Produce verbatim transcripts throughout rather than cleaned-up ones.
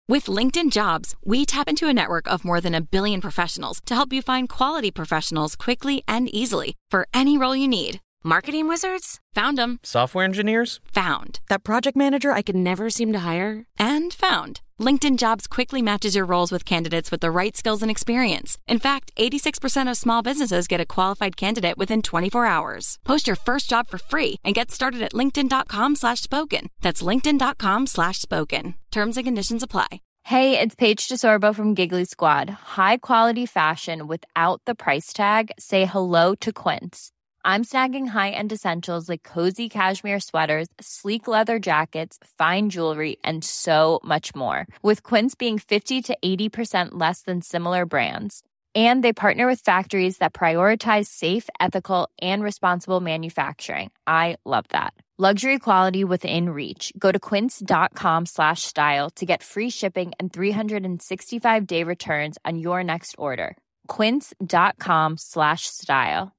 With LinkedIn Jobs, we tap into a network of more than a billion professionals to help you find quality professionals quickly and easily for any role you need. Marketing wizards? Found them. Software engineers? Found. That project manager I could never seem to hire? And found. LinkedIn Jobs quickly matches your roles with candidates with the right skills and experience. In fact, eighty-six percent of small businesses get a qualified candidate within twenty-four hours. Post your first job for free and get started at linkedin.com slash spoken. That's linkedin.com slash spoken. Terms and conditions apply. Hey, it's Paige DeSorbo from Giggly Squad. High quality fashion without the price tag. Say hello to Quince. I'm snagging high-end essentials like cozy cashmere sweaters, sleek leather jackets, fine jewelry, and so much more. With Quince being fifty to eighty percent less than similar brands. And they partner with factories that prioritize safe, ethical, and responsible manufacturing. I love that. Luxury quality within reach. Go to quince.com slash style to get free shipping and three sixty-five day returns on your next order. Quince.com slash style.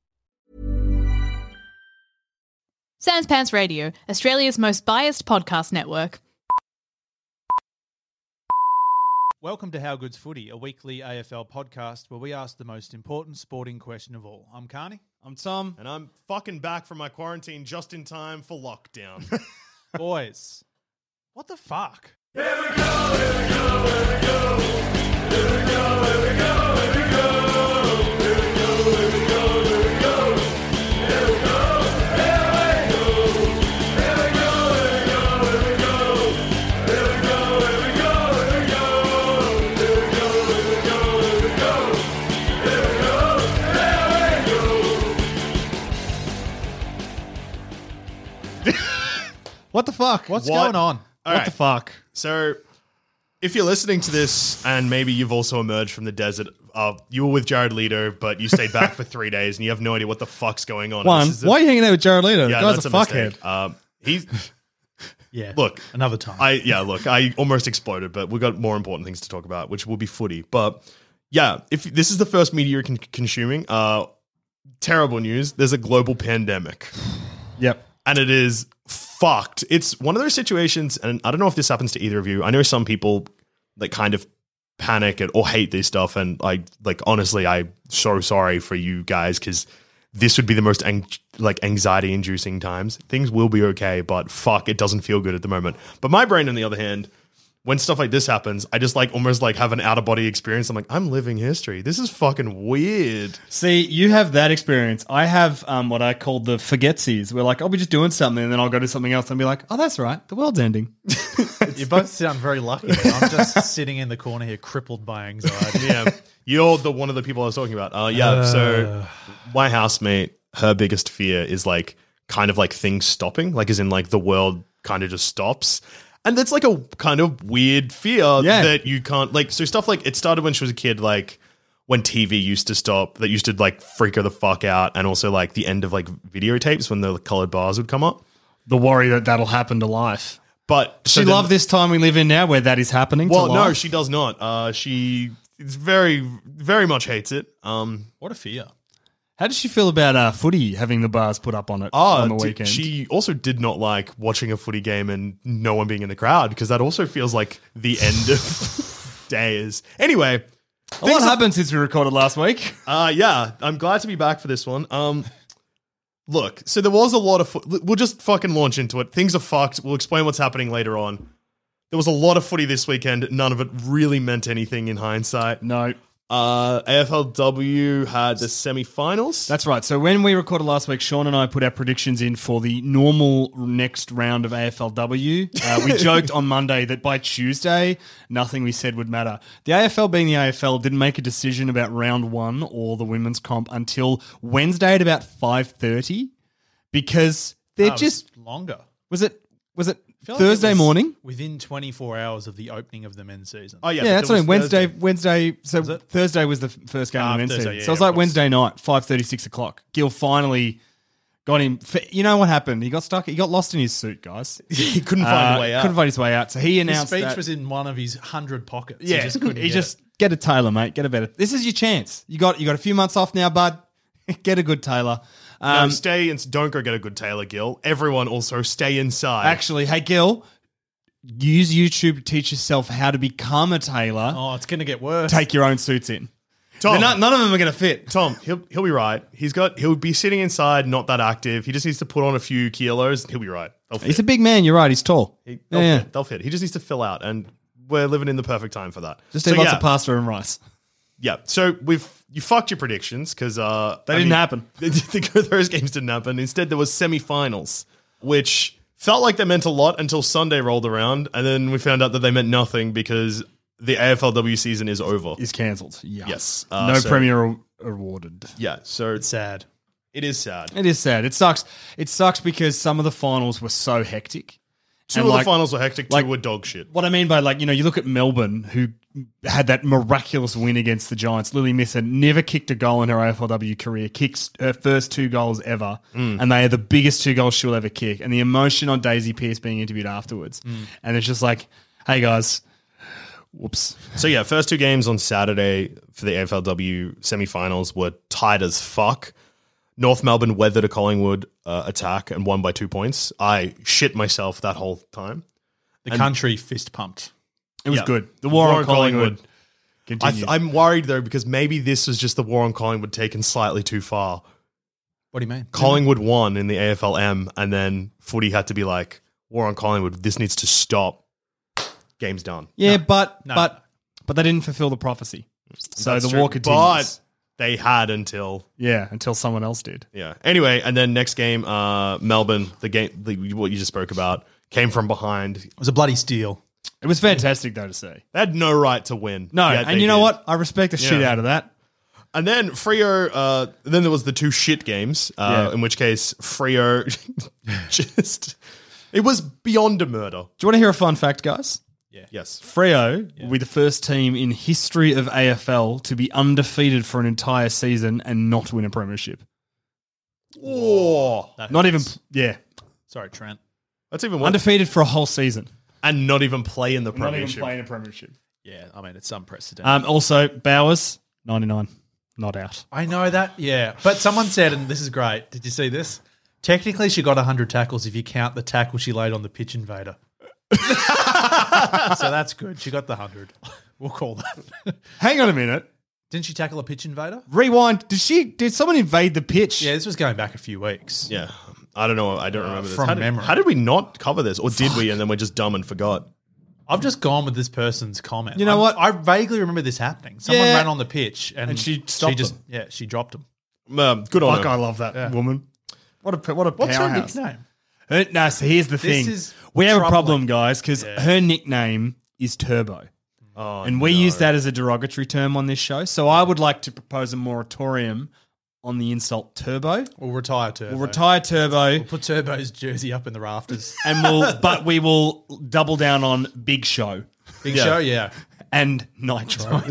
Sans Pants Radio, Australia's most biased podcast network. Welcome to How Good's Footy, a weekly A F L podcast where we ask the most important sporting question of all. I'm Carney. I'm Tom. And I'm fucking back from my quarantine just in time for lockdown. Boys, what the fuck? Here we go, here we go, here we go. Here we go, here we go, here we go. Here we go, here we go, here we go. Here we go. What the fuck? What's What? going on? All what right. the fuck? So, if you're listening to this and maybe you've also emerged from the desert, uh, you were with Jared Leto, but you stayed back for three days and you have no idea what the fuck's going on. One, This is a- why are you hanging out with Jared Leto? Yeah, the guy's that's a, a fuckhead. mistake. Um, he's Yeah. look Another time. I yeah, look, I almost exploded, but we've got more important things to talk about, which will be footy. But yeah, if this is the first media you're con- consuming, uh, terrible news. There's a global pandemic. Yep. And it is fucked. It's one of those situations, and I don't know if this happens to either of you. I know some people like kind of panic at, or hate this stuff, and I like honestly, I'm so sorry for you guys because this would be the most ang- like anxiety-inducing times. Things will be okay, but fuck, it doesn't feel good at the moment. But my brain, on the other hand, when stuff like this happens, I just like almost like have an out-of-body experience. I'm like, I'm living history. This is fucking weird. See, you have that experience. I have um, what I call the forgetsies, where like I'll be just doing something and then I'll go do something else and be like, oh, that's right, the world's ending. You both sound very lucky. Man. I'm just sitting in the corner here, crippled by anxiety. Yeah, you're the one of the people I was talking about. Uh, yeah, Uh. so my housemate, her biggest fear is like kind of like things stopping, like as in like the world kind of just stops. And that's like a kind of weird fear Yeah. that you can't like. So stuff like it started when she was a kid, like when T V used to stop, that used to like freak her the fuck out, and also like the end of like videotapes when the colored bars would come up. The worry that that'll happen to life. But She loved this time we live in now where that is happening Well, to no, life. she does not. Uh, she is very, very much hates it. Um, What a fear. How does she feel about uh, footy having the bars put up on it Oh, on the d- weekend? she also did not like watching a footy game and no one being in the crowd because that also feels like the end of days. Anyway, a lot happened since we recorded last week. uh, yeah, I'm glad to be back for this one. Um, look, so there was a lot of fo- we'll just fucking launch into it. Things are fucked. We'll explain what's happening later on. There was a lot of footy this weekend. None of it really meant anything in hindsight. No. Uh, A F L W had the semi-finals. That's right. So when we recorded last week, Sean and I put our predictions in for the normal next round of A F L W. Uh, we joked on Monday that by Tuesday, nothing we said would matter. The A F L, being the A F L, didn't make a decision about round one or the women's comp until Wednesday at about five thirty because they're Oh, it was just... longer. Was it Was it I feel like it Thursday was morning? Within twenty-four hours of the opening of the men's season. Oh, yeah. Yeah, but that's there what I mean. was Wednesday, Thursday. Wednesday. So Was it? Thursday was the f- first game Ah, of the men's Thursday, season. yeah, so it was yeah, like of course. Wednesday night, five thirty, six o'clock. Gil finally got him. f- You know what happened? He got stuck. He got lost in his suit, guys. He couldn't find Uh, a way out. Couldn't find his way out. So he His announced speech that. was in one of his hundred pockets. yeah, he just couldn't he get just it. get a tailor, mate. Get a better. This is your chance. You got you got a few months off now, bud. Get a good tailor. No, Um, stay and don't go get a good tailor, Gil. Everyone also stay inside. Actually, hey Gil, use YouTube to teach yourself how to become a tailor. Oh, it's going to get worse. Take your own suits in. Tom, They're not- none of them are going to fit. Tom, he'll he'll be right. He's got he'll be sitting inside, not that active. He just needs to put on a few kilos. He'll be right. They'll fit. He's a big man. You're right. He's tall. He- they'll, yeah, fit. they'll fit. He just needs to fill out, and we're living in the perfect time for that. just So, eat lots yeah, of pasta and rice. Yeah. So we've you fucked your predictions because uh, They I didn't mean, happen. The, those games didn't happen. Instead, there was semifinals, which felt like they meant a lot until Sunday rolled around, and then we found out that they meant nothing because the A F L W season is over. Is cancelled. Yeah. Yes. Uh, no so- Premier awarded. Yeah. So It's sad. it is sad. It is sad. It sucks. It sucks because some of the finals were so hectic. Two And of like- the finals were hectic. Two like- were dog shit. What I mean by, like, you know, you look at Melbourne, who had that miraculous win against the Giants. Lily Missa never kicked a goal in her A F L W career, kicks her first two goals ever, Mm. and they are the biggest two goals she'll ever kick. And the emotion on Daisy Pearce being interviewed afterwards. Mm. And it's just like, hey, guys, whoops. So yeah, first two games on Saturday for the A F L W semifinals were tight as fuck. North Melbourne weathered a Collingwood uh, attack and won by two points. I shit myself that whole time. The country fist pumped. It was Yeah. good. The war, War on on Collingwood, Collingwood. I continued. th- I'm worried though because maybe this was just the war on Collingwood taken slightly too far. What do you mean? Collingwood won in the A F L M, and then footy had to be like, war on Collingwood, this needs to stop. Game's done. yeah, but No. but but they didn't fulfill the prophecy. So That's the true. war continues. But they had until yeah, until someone else did. yeah. Anyway, and then next game, uh, Melbourne, the game, the, what you just spoke about, came from behind. It was a bloody steal. It was fantastic, though, to see. They had no right to win. No, yet and they you know did. what? I respect the shit Yeah. out of that. And then Freo, uh, then there was the two shit games, uh, Yeah. in which case Freo just, it was beyond a murder. Do you want to hear a fun fact, guys? Yes. Freo will be the first team in history of A F L to be undefeated for an entire season and not win a premiership. Oh, That Not even, hurts. yeah, Sorry, Trent. that's even worse. undefeated for a whole season. And not even play in the Not even premiership. playing a premiership. Yeah, I mean, it's unprecedented. Um, also, Bowers, ninety-nine, not out. I know that, yeah. But someone said, and this is great, did you see this? Technically, she got one hundred tackles if you count the tackle she laid on the pitch invader. So that's good. She got the one hundred. We'll call that. Hang on a minute. Didn't she tackle a pitch invader? Rewind. Did she? Did someone invade the pitch? Yeah, this was going back a few weeks. Yeah. I don't know. I don't remember this. from how did, memory. How did we not cover this? Or did we and then we're just dumb and forgot? I've just gone with this person's comment. You know I, what? I vaguely remember this happening. Someone Yeah. ran on the pitch and, And she stopped just, them. Yeah, she dropped him. Um, good on Fuck, her. I love that woman. What a what a What's powerhouse. her nickname? Her, no, so here's the thing. is We have a troubling. problem, guys, because Yeah. her nickname is Turbo. Oh, And we no. use that as a derogatory term on this show. So I would like to propose a moratorium on the insult Turbo. We'll retire Turbo. We'll retire Turbo, We'll put Turbo's jersey up in the rafters. and we'll, but we will double down on Big Show Big Yeah. show, yeah. and Nitro.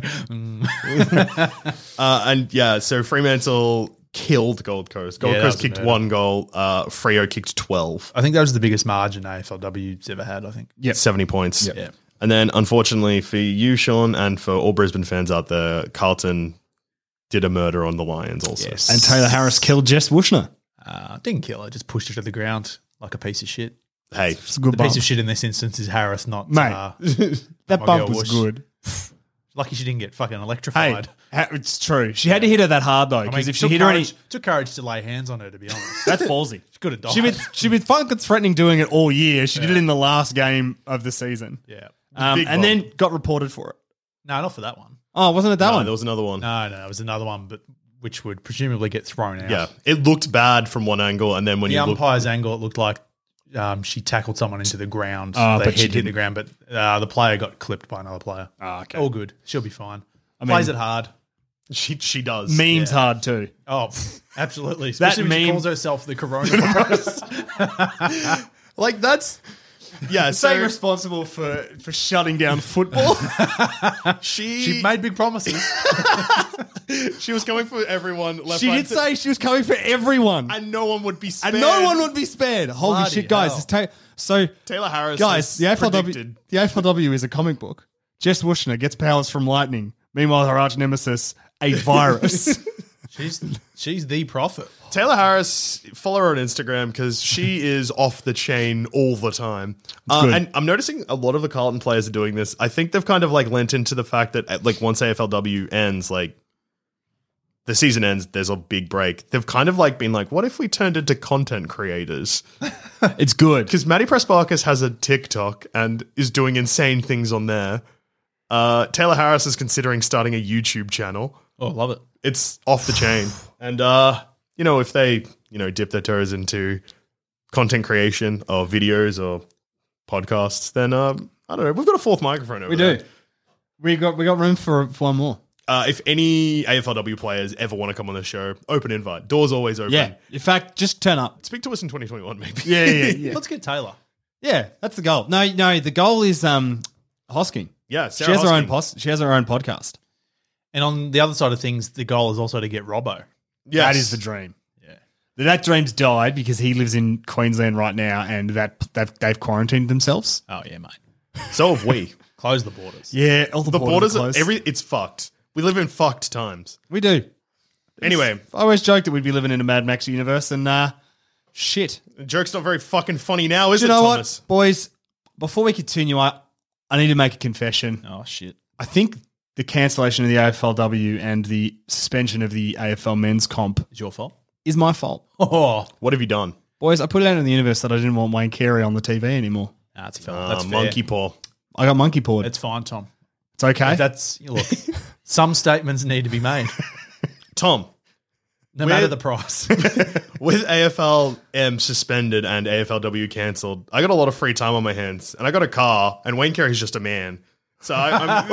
Uh, and yeah, so Fremantle killed Gold Coast. Gold Yeah, that Coast was a kicked murder. one goal. Uh, Freo kicked twelve. I think that was the biggest margin A F L W's ever had, I think. Yep. seventy points. Yeah. And then, unfortunately for you, Sean, and for all Brisbane fans out there, Carlton did a murder on the Lions also. Yes. And Taylor Harris killed Jess Wushner. Uh, didn't kill her, just pushed her to the ground like a piece of shit. Hey, It's a good The bump. piece of shit in this instance is Harris, not Mate, uh, that my bump girl was Wush. good. Lucky she didn't get fucking Hey, electrified. ha- it's true. She had to hit her that hard, though, I mean, because if she took hit her any... courage, took courage to lay hands on her, to be honest. That's ballsy. She could have died. She'd been, she'd been fucking threatening doing it all year. She did it in the last game of the season. yeah. Um, big and bump. then got reported for it. No, not for that one. Oh, wasn't it that no, one? there was another one. No, no, it was another one, but which would presumably get thrown out. Yeah, it looked bad from one angle, and then when The you look, umpire's angle, it looked like um, she tackled someone into the ground. Oh, Their but she head hit the didn't. ground, but uh, the player got clipped by another player. Oh, okay. All good. She'll be fine. I Plays mean- it hard. she she does. Memes Yeah. hard, too. Oh, pff, absolutely. Especially when she meme- calls herself the coronavirus. Like that's yeah. So So responsible for, for shutting down football. she she made big promises. she was coming for everyone. Left, she right, did center, say she was coming for everyone. and no one would be spared. And no one would be spared. Holy Bloody shit, guys. hell. It's ta- so, Taylor Harris, guys, has the A F L W, predicted- the A F L W is a comic book. Jess Wushner gets powers from lightning. Meanwhile, her arch nemesis, a virus. She's she's the prophet. Taylor Harris, follow her on Instagram because she is off the chain all the time. Uh, good. and I'm noticing a lot of the Carlton players are doing this. I think they've kind of like lent into the fact that uh, like once A F L W ends, like the season ends, there's a big break. They've kind of like been like, what if we turned into content creators? It's good. Because Maddie Pressbarkis has a TikTok and is doing insane things on there. Uh, Taylor Harris is considering starting a YouTube channel. Oh, love it. It's off the chain. And, uh, you know, if they, you know, dip their toes into content creation or videos or podcasts, then, um, I don't know. We've got a fourth microphone over We there. do. We got we got room for, for one more. Uh, if any A F L W players ever want to come on the show, open invite. Doors always open. Yeah. In fact, just turn up. Speak to us in twenty twenty-one, maybe. Yeah, yeah, yeah. Let's get Taylor. Yeah, that's the goal. No, no, the goal is um Hosking. Yeah, She Sarah has her own Hosking. pos- she has her own podcast. And on the other side of things, the goal is also to get Robbo. Yes. That is the dream. Yeah. That dream's died because he lives in Queensland right now and that they've, they've quarantined themselves. Oh, yeah, mate. So have we. Close the borders. Yeah, all the, The borders, are are closed. every it's fucked. We live in fucked times. We do. Anyway, I always joked that we'd be living in a Mad Max universe and uh shit. the joke's not very fucking funny now, is Do you it, know Thomas? what, boys? Before we continue, I, I need to make a confession. Oh, shit. I think the cancellation of the A F L W and the suspension of the A F L men's comp It's your fault. is my fault. Oh, What have you done? Boys, I put it out in the universe that I didn't want Wayne Carey on the T V anymore. that's fair. Uh, That's fair. monkey paw. I got monkey pawed. It's fine, Tom. It's okay. That's look. Some statements need to be made, Tom, no Where- matter the price. with A F L M suspended and A F L W cancelled, I got a lot of free time on my hands, and I got a car, and Wayne Carey's just a man. So I,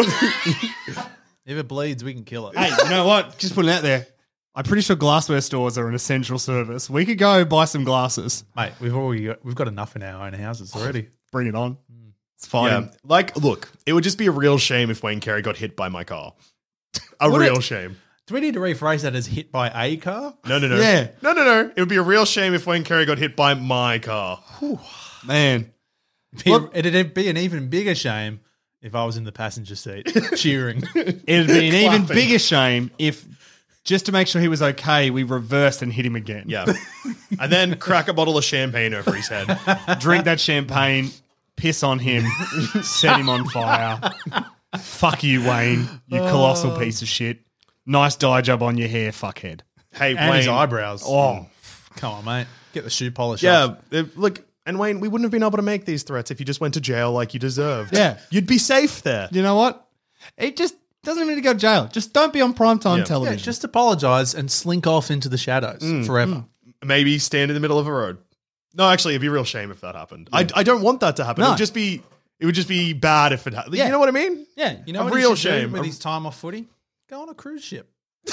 I'm If it bleeds, we can kill it. Hey, you know what? Just putting it out there. I'm pretty sure glassware stores are an essential service. We could go buy some glasses. Mate, we've already got, we've got enough in our own houses already. Bring it on. It's fine. yeah, like, look, it would just be a real shame if Wayne Carey got hit by my car. A Would real it? shame. Do we need to rephrase that as hit by a car? No, no, no. Yeah. No, no, no. It would be a real shame if Wayne Carey got hit by my car. Man. Be- Look- It'd be an even bigger shame if I was in the passenger seat cheering. It'd be an even Clapping. bigger shame if, just to make sure he was okay, we reversed and hit him again. Yeah. And then crack a bottle of champagne over his head. Drink that champagne, piss on him, set him on fire. Fuck you, Wayne, you colossal piece of shit. Nice dye job on your hair, fuckhead. Hey, And his Wayne. eyebrows. Oh. Come on, mate. Get the shoe polish off. Yeah, it- look, and Wayne, we wouldn't have been able to make these threats if you just went to jail like you deserved. Yeah. You'd be safe there. You know what? It just doesn't even need to go to jail. Just don't be on primetime Yeah. Yeah, television. just apologise and slink off into the shadows forever. Maybe stand in the middle of a road. No, actually, it'd be a real shame if that happened. I, I don't want that to happen. No. It would just be it would just be bad if it happened. Yeah. You know what I mean? yeah. You know A what real he should do shame. with A- his time off footy? Go on a cruise ship.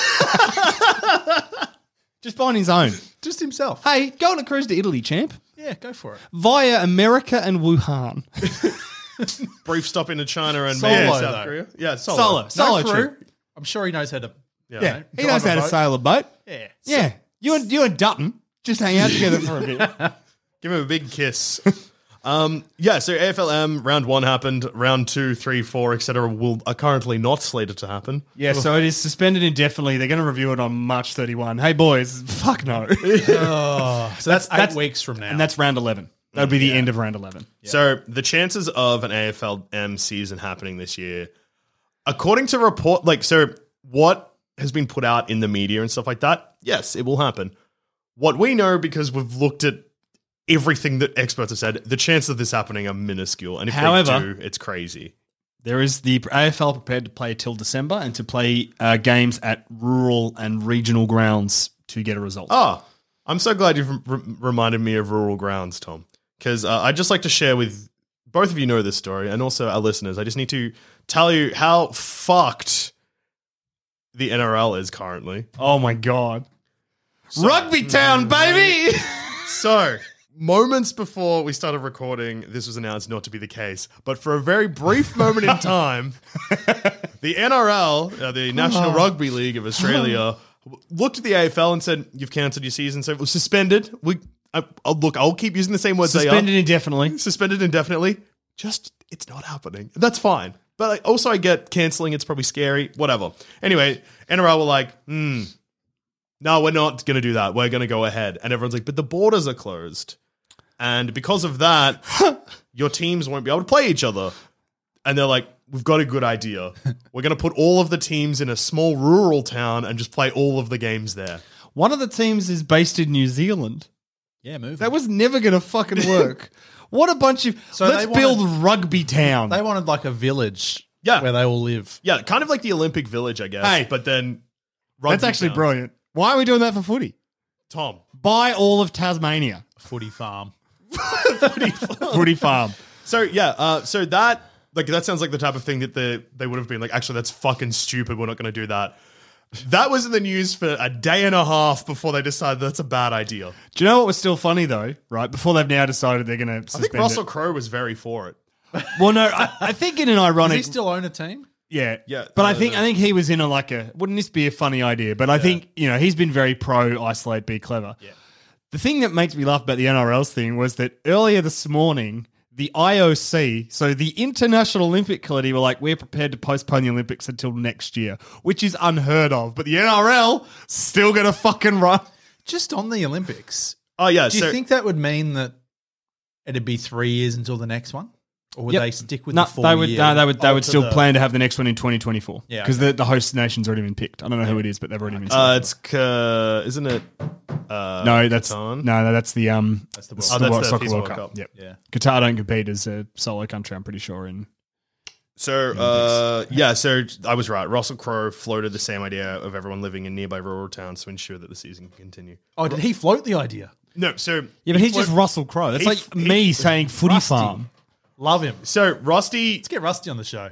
Just find his own. Just himself. Hey, go on a cruise to Italy, champ. Yeah, go for it. Via America and Wuhan. Brief stop into China and Solo, maybe though. South Korea. Yeah, solo. Solo. No Solo crew. trip. I'm sure he knows how to. Yeah. Yeah. He drive knows a how to boat. sail a boat. Yeah. Yeah. You and, you and Dutton just hang out together for a bit. Give him a big kiss. um, yeah, so A F L M round one happened. Round two, three, four, et cetera will are currently not slated to happen. Yeah, so it is suspended indefinitely. They're going to review it on March thirty-first. Hey, boys, fuck no. Oh, so that's, eight that's- weeks from now. And that's round eleven. That would be the end of round eleven. So the chances of an A F L M season happening this year, according to report, like, so what has been put out in the media and stuff like that, yes, it will happen. What we know, because we've looked at everything that experts have said, the chances of this happening are minuscule. And if However- they do, it's crazy. There is the A F L prepared to play till December and to play uh, games at rural and regional grounds to get a result. Oh, I'm so glad you've re- reminded me of rural grounds, Tom, because uh, I'd just like to share with both of you know this story and also our listeners. I just need to tell you how fucked the N R L is currently. Oh my God. Rugby Town, baby! So, moments before we started recording, this was announced not to be the case. But for a very brief moment in time, the N R L, uh, the National Rugby League of Australia, looked at the A F L and said, "You've cancelled your season, so it was suspended." We, I, I'll, look, I'll keep using the same words. Suspended they indefinitely. are suspended indefinitely. Just, it's not happening. That's fine. But like, also, I get cancelling. It's probably scary. Whatever. Anyway, N R L were like, "Hmm, no, we're not going to do that. We're going to go ahead. And everyone's like, but the borders are closed. And because of that, your teams won't be able to play each other. And they're like, we've got a good idea. We're going to put all of the teams in a small rural town and just play all of the games there. One of the teams is based in New Zealand. Yeah, move. That was never going to fucking work. What a bunch of... So let's they wanted- build Rugby Town. They wanted like a village Yeah. where they all live. Yeah, kind of like the Olympic Village, I guess. Hey. But then... That's rugby actually town. brilliant. Why are we doing that for footy? Tom. Buy all of Tasmania. Footy farm. Footy farm. So, yeah, uh, so that... Like, that sounds like the type of thing that the, they would have been like, actually, that's fucking stupid. We're not going to do that. That was in the news for a day and a half before they decided that's a bad idea. Do you know what was still funny, though, right? Before they've now decided they're going to I suspend think Russell it. Crowe was very for it. Well, no, I, I think in an Does ironic... he still own a team? Yeah, Yeah, But I uh, think I think he was in a like a. Wouldn't this be a funny idea? But I think you know he's been very pro isolate, be clever. Yeah. The thing that makes me laugh about the N R L's thing was that earlier this morning, the I O C, so the International Olympic Committee, were like, we're prepared to postpone the Olympics until next year, which is unheard of. But the N R L still gonna fucking run. Just on the Olympics. Oh, yeah. Do so you think that would mean that it'd be three years until the next one? Or would Yep. they stick with No, the four they would. year? No, they would. They Oh, would to still the- plan to have the next one in twenty twenty-four. Yeah, because okay. the, the host nation's already been picked. I don't know who it is, but they've already been. uh, selected. it's, uh, isn't it? Uh, no, that's Qatar? no, no, that's the um, That's the that's World Cup. Oh, World that's the Soccer FIFA World World Cup. Cup. Yep. Yeah. Qatar don't compete as a solo country. I'm pretty sure. In So, uh, yeah, so I was right. Russell Crowe floated the same idea of everyone living in nearby rural towns to ensure that the season can continue. Oh, did he float the idea? No, so yeah, but he he's just float- Russell Crowe. That's he- like he- me saying footy Rusty. farm. Love him. So Rusty, Let's get Rusty on the show.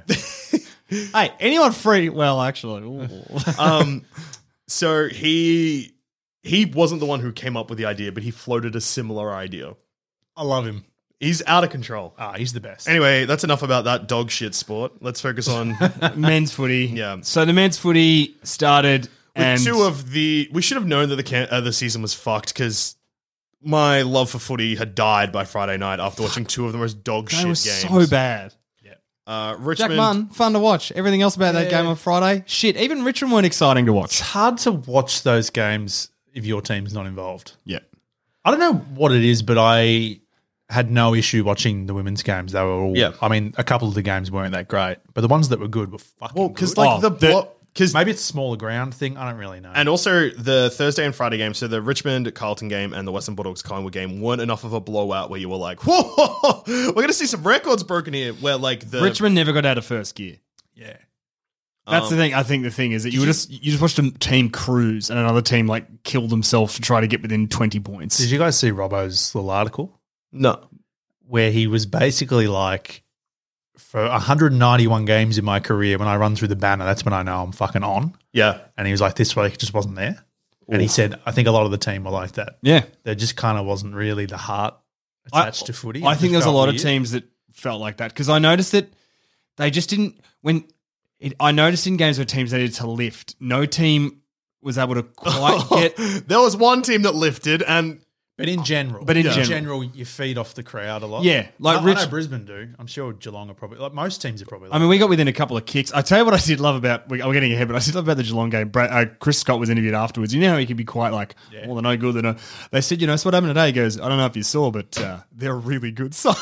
Hey, anyone free? Well, actually, ooh. um, so he he wasn't the one who came up with the idea, but he floated a similar idea. I love him. He's out of control. Ah, he's the best. Anyway, that's enough about that dog shit sport. Let's focus on men's footy. Yeah. So the men's footy started, with and two of the. We should have known that the can, uh, the season was fucked because my love for footy had died by Friday night after watching two of the most dog they shit were games. so bad. Uh, Jack Richmond. Munn, fun to watch. Everything else about that Yeah. game on Friday, shit. Even Richmond weren't exciting to It's watch. hard to watch those games if your team's not involved. Yeah. I don't know what it is, but I had no issue watching the women's games. They were all, Yeah. I mean, a couple of the games weren't that great, but the ones that were good were fucking Well, because good. like Oh, the the- blo- because Maybe it's a smaller ground thing. I don't really know. and also the Thursday and Friday games, so the Richmond Carlton game and the Western Bulldogs Collingwood game weren't enough of a blowout where you were like, whoa, we're gonna see some records broken here. Where like the Richmond never got out of first gear. yeah. That's Um, the thing. I think the thing is that you were just you just watched a team cruise and another team like kill themselves to try to get within twenty points. Did you guys see Robbo's little article no, where he was basically like, for one hundred ninety-one games in my career, when I run through the banner, that's when I know I'm fucking on. yeah, And he was like, this week just wasn't there. And he said, I think a lot of the team were like that. Yeah, There just kind of wasn't really the heart attached to footy. I It think just there's a felt lot of weird. teams that felt like that because I noticed that they just didn't when it, I noticed in games where teams needed to lift, no team was able to quite get. there was one team that lifted, and But in general, But in in general. general, you feed off the crowd a lot. Yeah, like I, Rich- I know Brisbane do. I'm sure Geelong are probably like most teams are probably. Like I mean, we got within a couple of kicks. I tell you what, I did love about. we- I'm getting ahead, but I did love about the Geelong game. Brad, uh, Chris Scott was interviewed afterwards. You know how he can be quite like, Yeah. well, they're no good. They're no. They said, you know, so what happened today? He goes, I don't know if you saw, but uh, they're a really good side.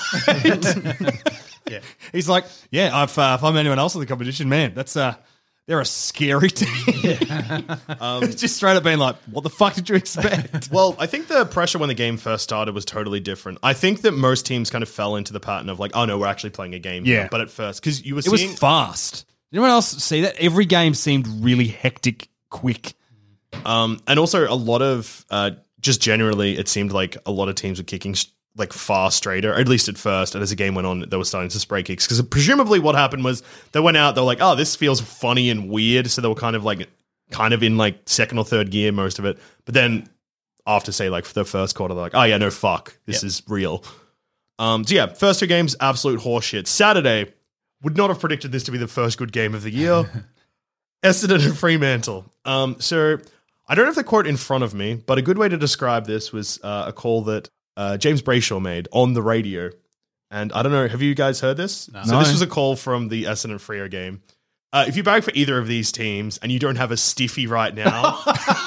yeah. He's like, yeah, if, uh, if I'm anyone else in the competition, man, that's uh, they're a scary team. um, just straight up being like, what the fuck did you expect? well, I think the pressure when the game first started was totally different. I think that most teams kind of fell into the pattern of like, oh no, we're actually playing a game. Yeah. here. But at first, because you were It was seeing fast. Did anyone else see that? Every game seemed really hectic, quick. Um, and also a lot of uh, just generally, it seemed like a lot of teams were kicking sh- like far straighter, at least at first. And as the game went on, they were starting to spray kicks because presumably what happened was they went out, they were like, oh, this feels funny and weird. So they were kind of like, kind of in like second or third gear, most of it. But then after say like the first quarter, they're like, oh yeah, no, fuck, this Yep. is real. Um, so yeah, first two games, absolute horseshit. Saturday, would not have predicted this to be the first good game of the year. Essendon and Fremantle. Um, so I don't have the quote in front of me, but a good way to describe this was uh, a call that uh, James Brayshaw made on the radio. And I don't know, have you guys heard this? So No. this was a call from the Essendon Freo game. Uh, if you bag for either of these teams and you don't have a stiffy right now,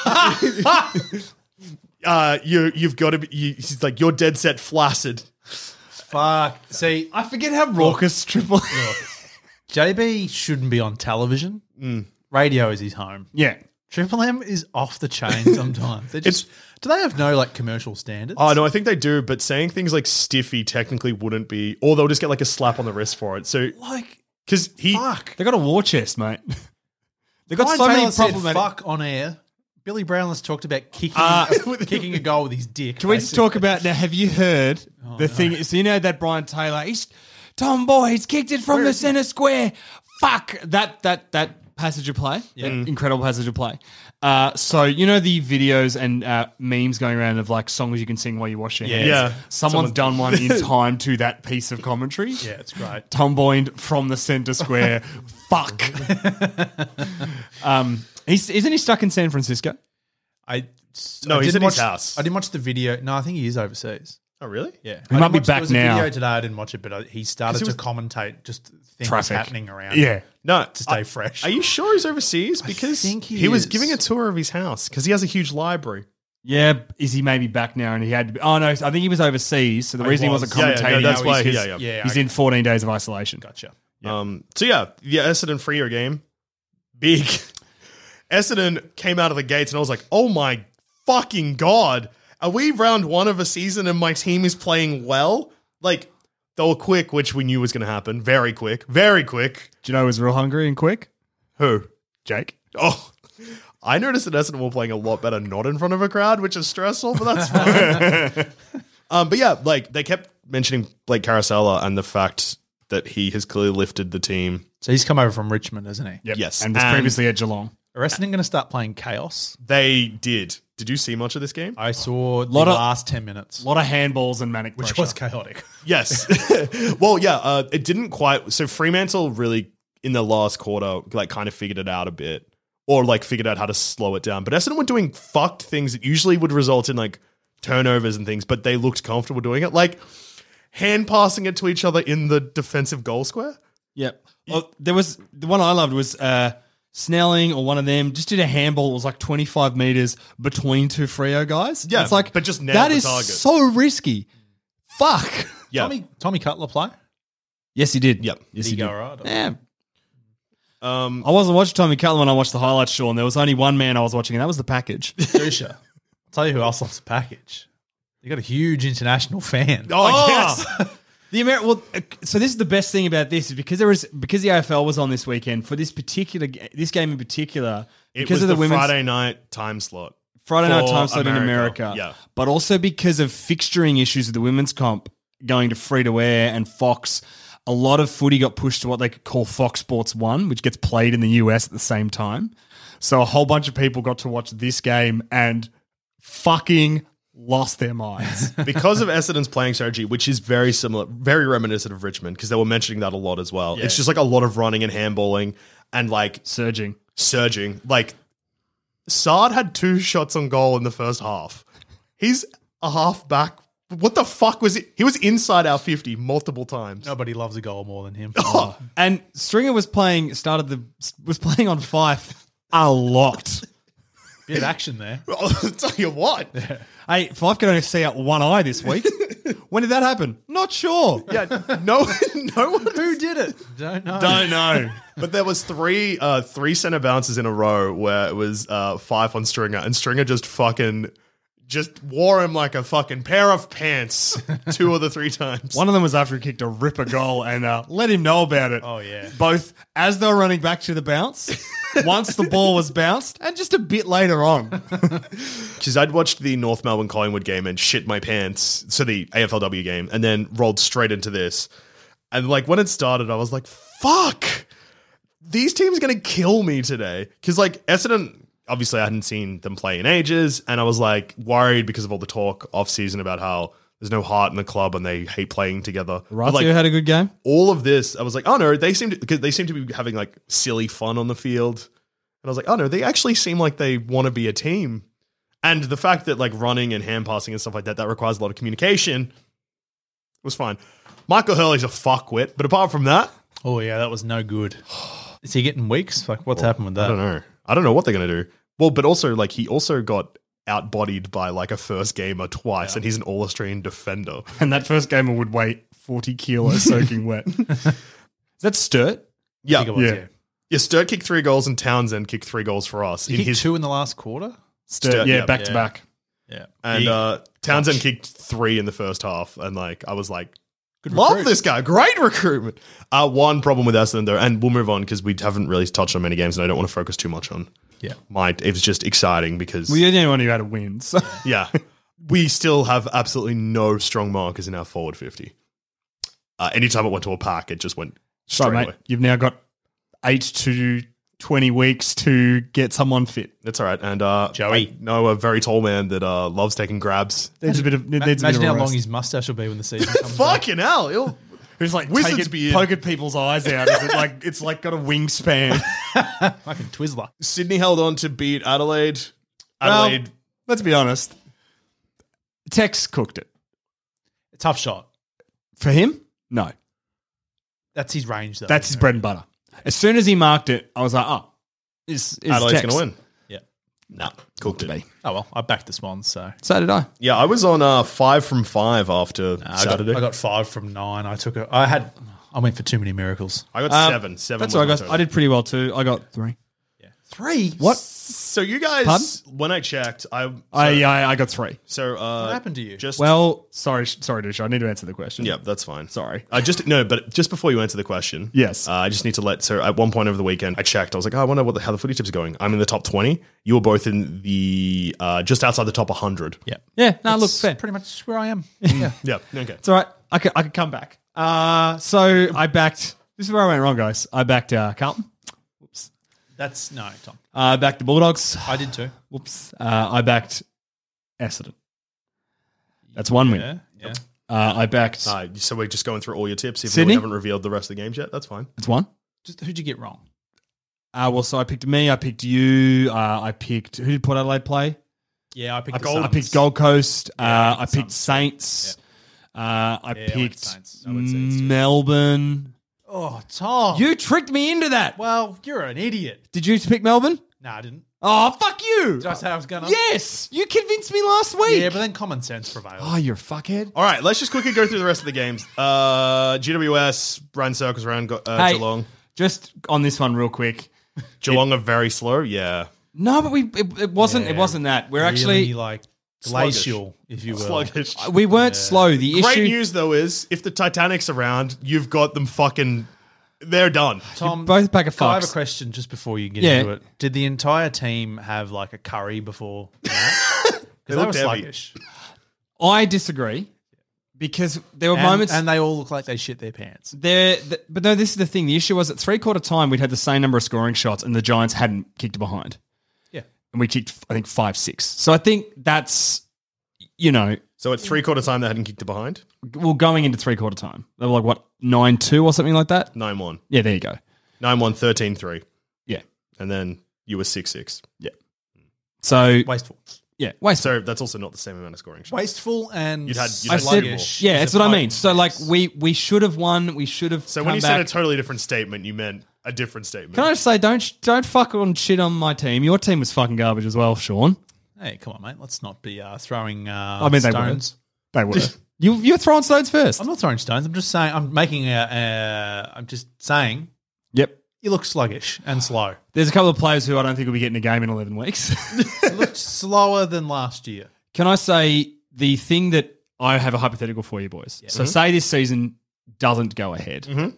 uh, you you've got to be. You, he's like you're dead set flaccid. Fuck. See, I forget how raucous Triple M. J B shouldn't be on television. Radio is his home. Yeah. Triple M is off the chain sometimes. They just do they have no like commercial standards? Oh no, I think they do. But saying things like stiffy technically wouldn't be, or they'll just get like a slap on the wrist for it. So like because he, fuck. They got a war chest, mate. They got Ryan so Taylor many said problematic. fuck on air. Billy Brownless talked about kicking Uh, kicking a goal with his dick. Can we just talk about now? Have you heard the thing? So you know that Brian Taylor, he's Tom Boyd's kicked it from Where the is he? centre square. Fuck that that that passage of play, that incredible passage of play. Uh, so you know the videos and uh, memes going around of like songs you can sing while you wash your hands. Yeah. Someone's Someone- done one in time to that piece of commentary. Yeah, it's great. Tom Boyd from the centre square. Fuck. um, he's isn't he stuck in San Francisco? I No, I he's didn't in his watch- house. I didn't watch the video. No, I think he is overseas. oh really? Yeah, He I might didn't be watch- back there was now. A video today. I didn't watch it, but I, he started he to was- commentate just things Traffic. happening around. Yeah. No, to stay I- fresh. Are you sure he's overseas? Because think he was is. giving a tour of his house because he has a huge library. Yeah, is he maybe back now? And he had to be, oh no, I think he was overseas. So the He reason was. he wasn't Yeah, yeah, commentating no, that's is why- because yeah, yeah. Yeah, he's okay. in fourteen days of isolation. Gotcha. Um, so yeah, yeah, Essendon Freo game, big. Essendon came out of the gates and I was like, oh my fucking god, are we round one of a season and my team is playing well? Like they were quick, which we knew was going to happen. Very quick, very quick. Do you know who was real hungry and quick? Who? Jake. Oh, I noticed that Essendon were playing a lot better not in front of a crowd, which is stressful, but that's fine. um, but yeah, like they kept mentioning Blake Caracella and the fact that he has clearly lifted the team. So he's come over from Richmond, isn't he? Yep. Yes, And was and- previously at Geelong. Are Essendon going to start playing Chaos? They did. Did you see much of this game? I saw the Lot of- last ten minutes, A lot of handballs and manic which pressure. was chaotic. Yes. Well, yeah, uh, it didn't quite. So Fremantle really, in the last quarter, like kind of figured it out a bit or like figured out how to slow it down. But Essendon were doing fucked things that usually would result in like turnovers and things, but they looked comfortable doing it. Like hand passing it to each other in the defensive goal square. Yep. Well, there was the one I loved was uh, Snelling or one of them just did a handball. It was like twenty-five meters between two Freo guys. Yeah, it's like but just nailed that the is target. so risky. Fuck. Yeah. Tommy Tommy Cutler play? Yes, he did. Yep. Yes, Did he he go did. all right? Yeah. Um, I wasn't watching Tommy Cutler when I watched the highlights, Sean. There was only one man I was watching, and that was the package. Dusha. I'll tell you who else loves the package. You got a huge international fan. oh, yes. The Ameri- well, uh, so this is the best thing about this is because there was because the A F L was on this weekend for this particular ga- this game in particular It because was of the, the women's Friday night time slot. Friday night for time slot in America. America, Yeah. but also because of fixturing issues with the women's comp going to free to air and Fox. A lot of footy got pushed to what they could call Fox Sports One, which gets played in the U S at the same time. So a whole bunch of people got to watch this game and fucking lost their minds. Because of Essendon's playing strategy, which is very similar, very reminiscent of Richmond, because they were mentioning that a lot as well. It's just like a lot of running and handballing and like Surging. surging. Like Sard had two shots on goal in the first half. He's a half back. What the fuck was it? He was inside our fifty multiple times. Nobody loves a goal more than him. And Stringer was playing, started the, was playing on Fife a lot. Bit of action there. I'll tell you what. Hey, Fife can only see out one eye this week. When did that happen? Not sure. Yeah, no, no one. Who did it? Don't know. Don't know. But there was three, uh, three center bounces in a row where it was uh, five on Stringer, and Stringer just fucking just wore him like a fucking pair of pants two of the three times. One of them was after he kicked a ripper goal and uh, let him know about it. Oh, yeah. Both as they were running back to the bounce, once the ball was bounced, and just a bit later on. Because I'd watched the North Melbourne Collingwood game and shit my pants, so the A F L W game, and then rolled straight into this. And like when it started, I was like, fuck, these teams are going to kill me today. Because like Essendon, obviously I hadn't seen them play in ages, and I was like worried because of all the talk off season about how there's no heart in the club and they hate playing together. But, Ratio like, had a good game. all of this, I was like, oh no, they seem to, because they seem to be having like silly fun on the field. And I was like, oh no, they actually seem like they want to be a team. And the fact that like running and hand passing and stuff like that, that requires a lot of communication was fine. Michael Hurley's a fuckwit, but apart from that, Oh, yeah, that was no good. Is he getting weeks? Like, what's happened with that? I don't know. I don't know what they're going to do. Well, but also, like, he also got out-bodied by, like, a first gamer twice, yeah. and he's an All-Australian defender. And that first gamer would weigh forty kilos soaking wet. Is that Sturt? Yeah. Was, yeah. yeah. Yeah, Sturt kicked three goals and Townsend kicked three goals for us. He in kicked his two in the last quarter? Sturt, Sturt yeah, yeah, back yeah. to back. Yeah. And He- uh, Townsend kicked three in the first half. And, like, I was like, Good love recruit. this guy. Great recruitment. Uh, one problem with Essendon, though, and we'll move on because we haven't really touched on many games and I don't want to focus too much on Yeah. my. It was just exciting because, Well, you're the only one who had a win. So. yeah, we still have absolutely no strong markers in our forward fifty. Uh, anytime it went to a pack, it just went straight Sorry, mate. away. You've now got eight to twenty weeks to get someone fit. That's all right. And uh, Joey. I know a very tall man that uh, loves taking grabs. Needs a bit of. Needs a bit Imagine of a how long rest. his mustache will be when the season comes back. Fucking hell. He'll- Who's like Wizard's taking, beard. poking people's eyes out? Is it like it's like got a wingspan? Fucking Twizzler. Sydney held on to beat Adelaide. Well, Adelaide. let's be honest. Tex cooked it Tough shot. for him. No, That's his range, though. that's his bread and butter. As soon as he marked it, I was like, oh, is, is Adelaide's Tex. going to win. Yeah. Nah, cooked it. Oh, well, I backed the Swans, so. So did I. Yeah, I was on uh, five from five after Nah, I, Saturday. got, I got five from nine. I took it. I had. I went for too many miracles. I got Um, seven. Seven. That's was what I my got. total. I did pretty well too. I got three. Three? What? So you guys, Pardon? when I checked, I so, I yeah, I I got three. so uh, What happened to you? Just Well, sorry, sh- sorry, Dusha. I need to answer the question. yeah, that's fine. Sorry. I just no, but just before you answer the question, Yes. uh, I just need to let. So at one point over the weekend, I checked. I was like, oh, I wonder what the, how the footy tips are going. I'm in the top twenty. You were both in the uh, just outside the top one hundred. Yeah. Yeah. No, look, That's fair. pretty much where I am. Yeah. Yeah. Okay. It's all right. I could, I could come back. Uh, so I backed. This is where I went wrong, guys. I backed uh, Carlton. Whoops. That's no, Tom. I backed the Bulldogs. I did too. Whoops. Uh, I backed Essendon. That's one win. Yeah. Yeah. Uh, I backed. Uh, so we're just going through all your tips. Even though Sydney? we haven't revealed the rest of the games yet. That's fine. That's one. Just who'd you get wrong? Uh, well, so I picked me. I picked you. Uh, I picked who did Port Adelaide play? Yeah, I picked I, the Gold, I Suns. picked Gold Coast. Uh, Yeah, I the picked Suns. Saints. Uh, I Yeah, I went picked Saints. I went Saints too. Melbourne. Oh, Tom. You tricked me into that. Well, you're an idiot. Did you pick Melbourne? No, I didn't. Oh, fuck you. Did I say I was going to? Yes. You convinced me last week. Yeah, but then common sense prevailed. Oh, you're a fuckhead. All right, let's just quickly go through the rest of the games. Uh, G W S ran circles around uh, Hey, Geelong. Just on this one real quick. Geelong are very slow. Yeah. No, but we it, it wasn't it Yeah. wasn't that. We're Really, actually like Sluggish. glacial, if you will. Sluggish. we weren't slow. The Great issue news though is if the Titanic's around, you've got them fucking. They're done. Tom, both pack of I have a fucks. question just before you get Yeah. into it. Did the entire team have like a curry before the match? Because they, were looked heavy. sluggish. I disagree because there were And, moments and they all look like they shit their pants. there. th- but no, this is the thing. The issue was at three quarter time we'd had the same number of scoring shots and the Giants hadn't kicked behind, Yeah. and we kicked I think five six. So I think that's you know So at three quarter time, they hadn't kicked it behind. well going into three quarter time they were like what nine two or something like that. nine one. Yeah, there you go. nine one, thirteen three. Yeah, And then you were six six. yeah. So Wasteful. yeah, waste. So that's also not the same amount of scoring shots. Wasteful and You'd had- you'd I had said, sluggish. yeah, is that's a what I fight mean. So, like, mix. we we should have won. We should have. So come when you back. said a totally different statement, you meant a different statement. Can I just say, don't don't fuck on shit on my team. Your team was fucking garbage as well, Sean. Hey, come on, mate. Let's not be uh, throwing uh, I mean, they stones. were. They were. you you're throwing stones first. I'm not throwing stones. I'm just saying. I'm making a. a I'm just saying. Yep. You look sluggish and slow. There's a couple of players who I don't think will be getting a game in eleven weeks. You looked slower than last year. Can I say the thing that I have a hypothetical for you boys? So say this season doesn't go ahead. Mhm.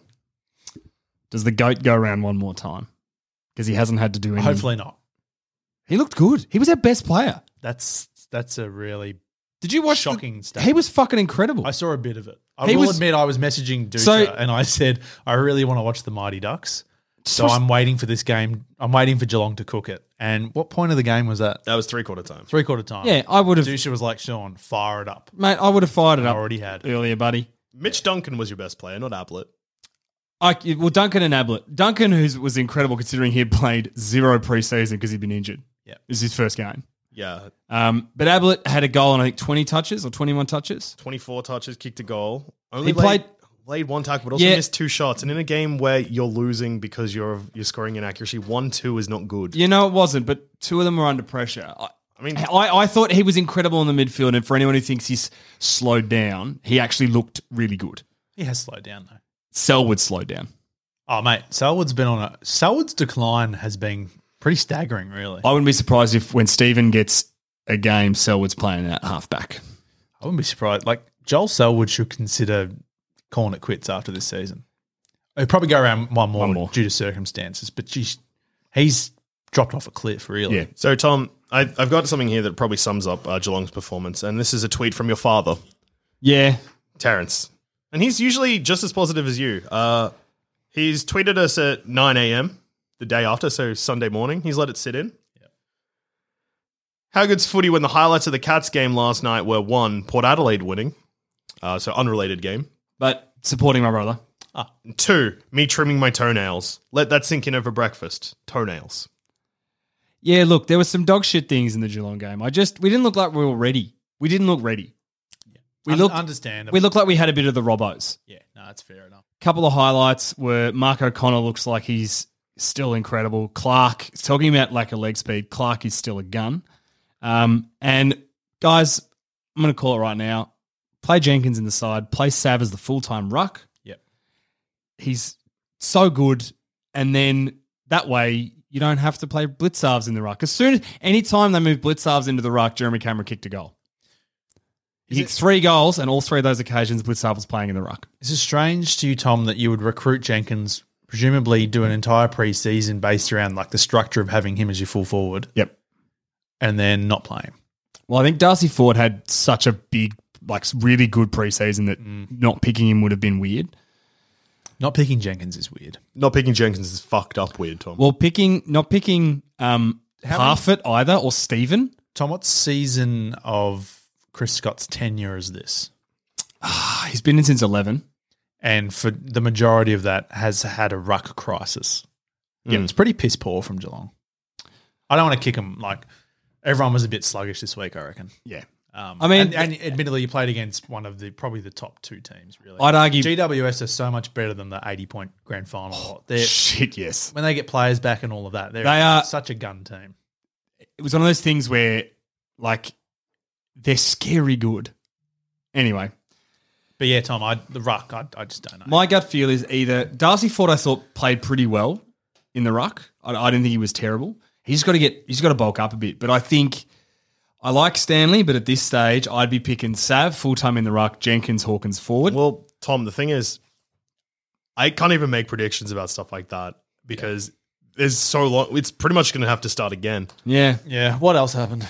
Does the GOAT go around one more time? Because he hasn't had to do anything. Hopefully not. He looked good. He was our best player. That's that's a really Did you watch? shocking the, stat. He was fucking incredible. I saw a bit of it. I He will was- admit I was messaging Dusha So- and I said I really want to watch the Mighty Ducks. So So- I'm waiting for this game. I'm waiting for Geelong to cook it. And what point of the game was that? That was three quarter time. Three quarter time. Yeah, I would have, Dusha was like, Sean, fire it up. mate. I would have fired it I up already had. earlier, buddy. Mitch Duncan was your best player, not Ablett. I, well, Duncan and Ablett. Duncan, who was incredible considering he had played zero preseason because he'd been injured. Yeah. This is his first game. Yeah. Um, but Ablett had a goal on I think twenty touches or twenty-one touches. twenty-four touches, kicked a goal. Only He laid, played- laid one tackle, but also Yeah. missed two shots. And in a game where you're losing because you're you're scoring inaccuracy, one two is not good. You know, it wasn't, but two of them were under pressure. I, I mean, I, I thought he was incredible in the midfield, and for anyone who thinks he's slowed down, he actually looked really good. He has slowed down though. Selwood slowed down. Oh mate, Selwood's been on a Selwood's decline has been pretty staggering, really. I wouldn't be surprised if when Steven gets a game, Selwood's playing at halfback. I wouldn't be surprised. Like Joel Selwood should consider calling it quits after this season. He'd probably go around one more, One more. due to circumstances, but geez, he's dropped off a cliff, really. Yeah. so Tom, I, I've got something here that probably sums up uh, Geelong's performance, and this is a tweet from your father, Yeah. Terrence, and he's usually just as positive as you. Uh, he's tweeted us at nine a.m. the day after, so Sunday morning. He's let it sit in. How good's footy when the highlights of the Cats game last night were one, Port Adelaide winning, uh, so unrelated game. But supporting my brother. And two, me trimming my toenails. Let that sink in over breakfast. Toenails. Yeah, look, there were some dog shit things in the Geelong game. I just, we didn't look like we were ready. We didn't look ready. We Un- looked, understandable. we looked like we had a bit of the Robos. Yeah, no, that's fair enough. Couple of highlights were Mark O'Connor looks like he's still incredible. Clark, talking about lack of leg speed, Clark is still a gun. Um, and guys, I'm going to call it right now. Play Jenkins in the side. Play Sav as the full-time ruck. Yep. He's so good. And then that way you don't have to play Blitzarves in the ruck. As soon as any time they move Blitzarves into the ruck, Jeremy Cameron kicked a goal. He hit three goals, and all three of those occasions, Blitzarve was playing in the ruck. Is it strange to you, Tom, that you would recruit Jenkins, presumably do an entire pre-season based around like the structure of having him as your full forward, Yep. and then not play him? Well, I think Darcy Ford had such a big, like, really good preseason that not picking him would have been weird. Not picking Jenkins is weird. Not picking Jenkins is fucked up weird, Tom. Well, picking not picking um, How Parfitt either or Stephen. Tom, what season of Chris Scott's tenure is this? He's been in since eleven. And for the majority of that has had a ruck crisis. Yeah, it's pretty piss poor from Geelong. I don't want to kick him. Like, everyone was a bit sluggish this week, I reckon. Yeah. Um, I mean- and, and admittedly, you played against one of the probably the top two teams. Really, I'd argue- G W S are so much better than the eighty-point grand final lot. They're, Shit, yes. when they get players back and all of that, they're They are- such a gun team. It was one of those things where, like, they're scary good. Anyway, But yeah, Tom, I, the ruck, I, I just don't know. my gut feel is either Darcy Ford, I thought, played pretty well in the ruck. I, I didn't think he was terrible. He's got to get, he's got to bulk up a bit. But I think I like Stanley, but at this stage, I'd be picking Sav full time in the ruck, Jenkins, Hawkins forward. Well, Tom, the thing is, I can't even make predictions about stuff like that because there's so long. It's pretty much going to have to start again. yeah, yeah, what else happened?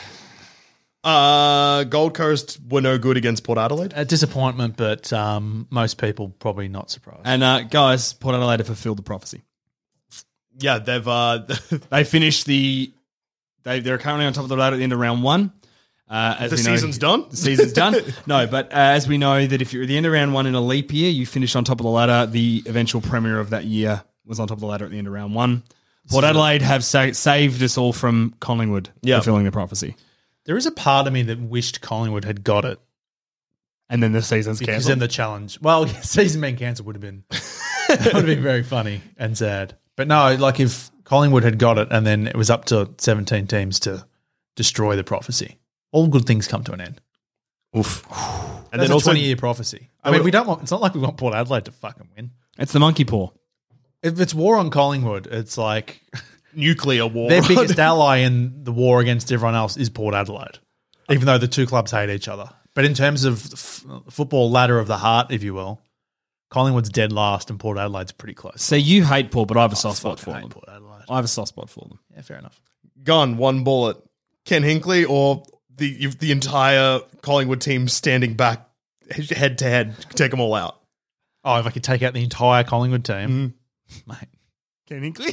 Uh, Gold Coast were no good against Port Adelaide. A disappointment, but um, most people probably not surprised. and uh, guys, Port Adelaide have fulfilled the prophecy. Yeah, they've uh, They finished the. They they're currently on top of the ladder at the end of round one. Uh, as the we know- season's done. The season's done. No, but uh, as we know that if you're at the end of round one in a leap year, you finish on top of the ladder. The eventual premier of that year was on top of the ladder at the end of round one. Port Adelaide have sa- saved us all from Collingwood Yeah. fulfilling the prophecy. There is a part of me that wished Collingwood had got it And then the season's because cancelled. then the challenge. Well, season being cancelled would have been that would have been very funny and sad. But no, like if Collingwood had got it and then it was up to seventeen teams to destroy the prophecy, all good things come to an end. Oof. And That's then a also, twenty-year prophecy. I mean, we don't want. It's not like we want Port Adelaide to fucking win. It's the monkey paw. If it's war on Collingwood, it's like nuclear war. their biggest ally in the war against everyone else is Port Adelaide, even though the two clubs hate each other. But in terms of f- football ladder of the heart, if you will, Collingwood's dead last and Port Adelaide's pretty close. So you hate Port, but I have a soft spot Fucking for hate them. Port Adelaide. I have a soft spot for them. Yeah, fair enough. Gun, one bullet. Ken Hinkley or the the entire Collingwood team standing back head to head, take them all out. Oh, if I could take out the entire Collingwood team, mate. Ken Hinkley?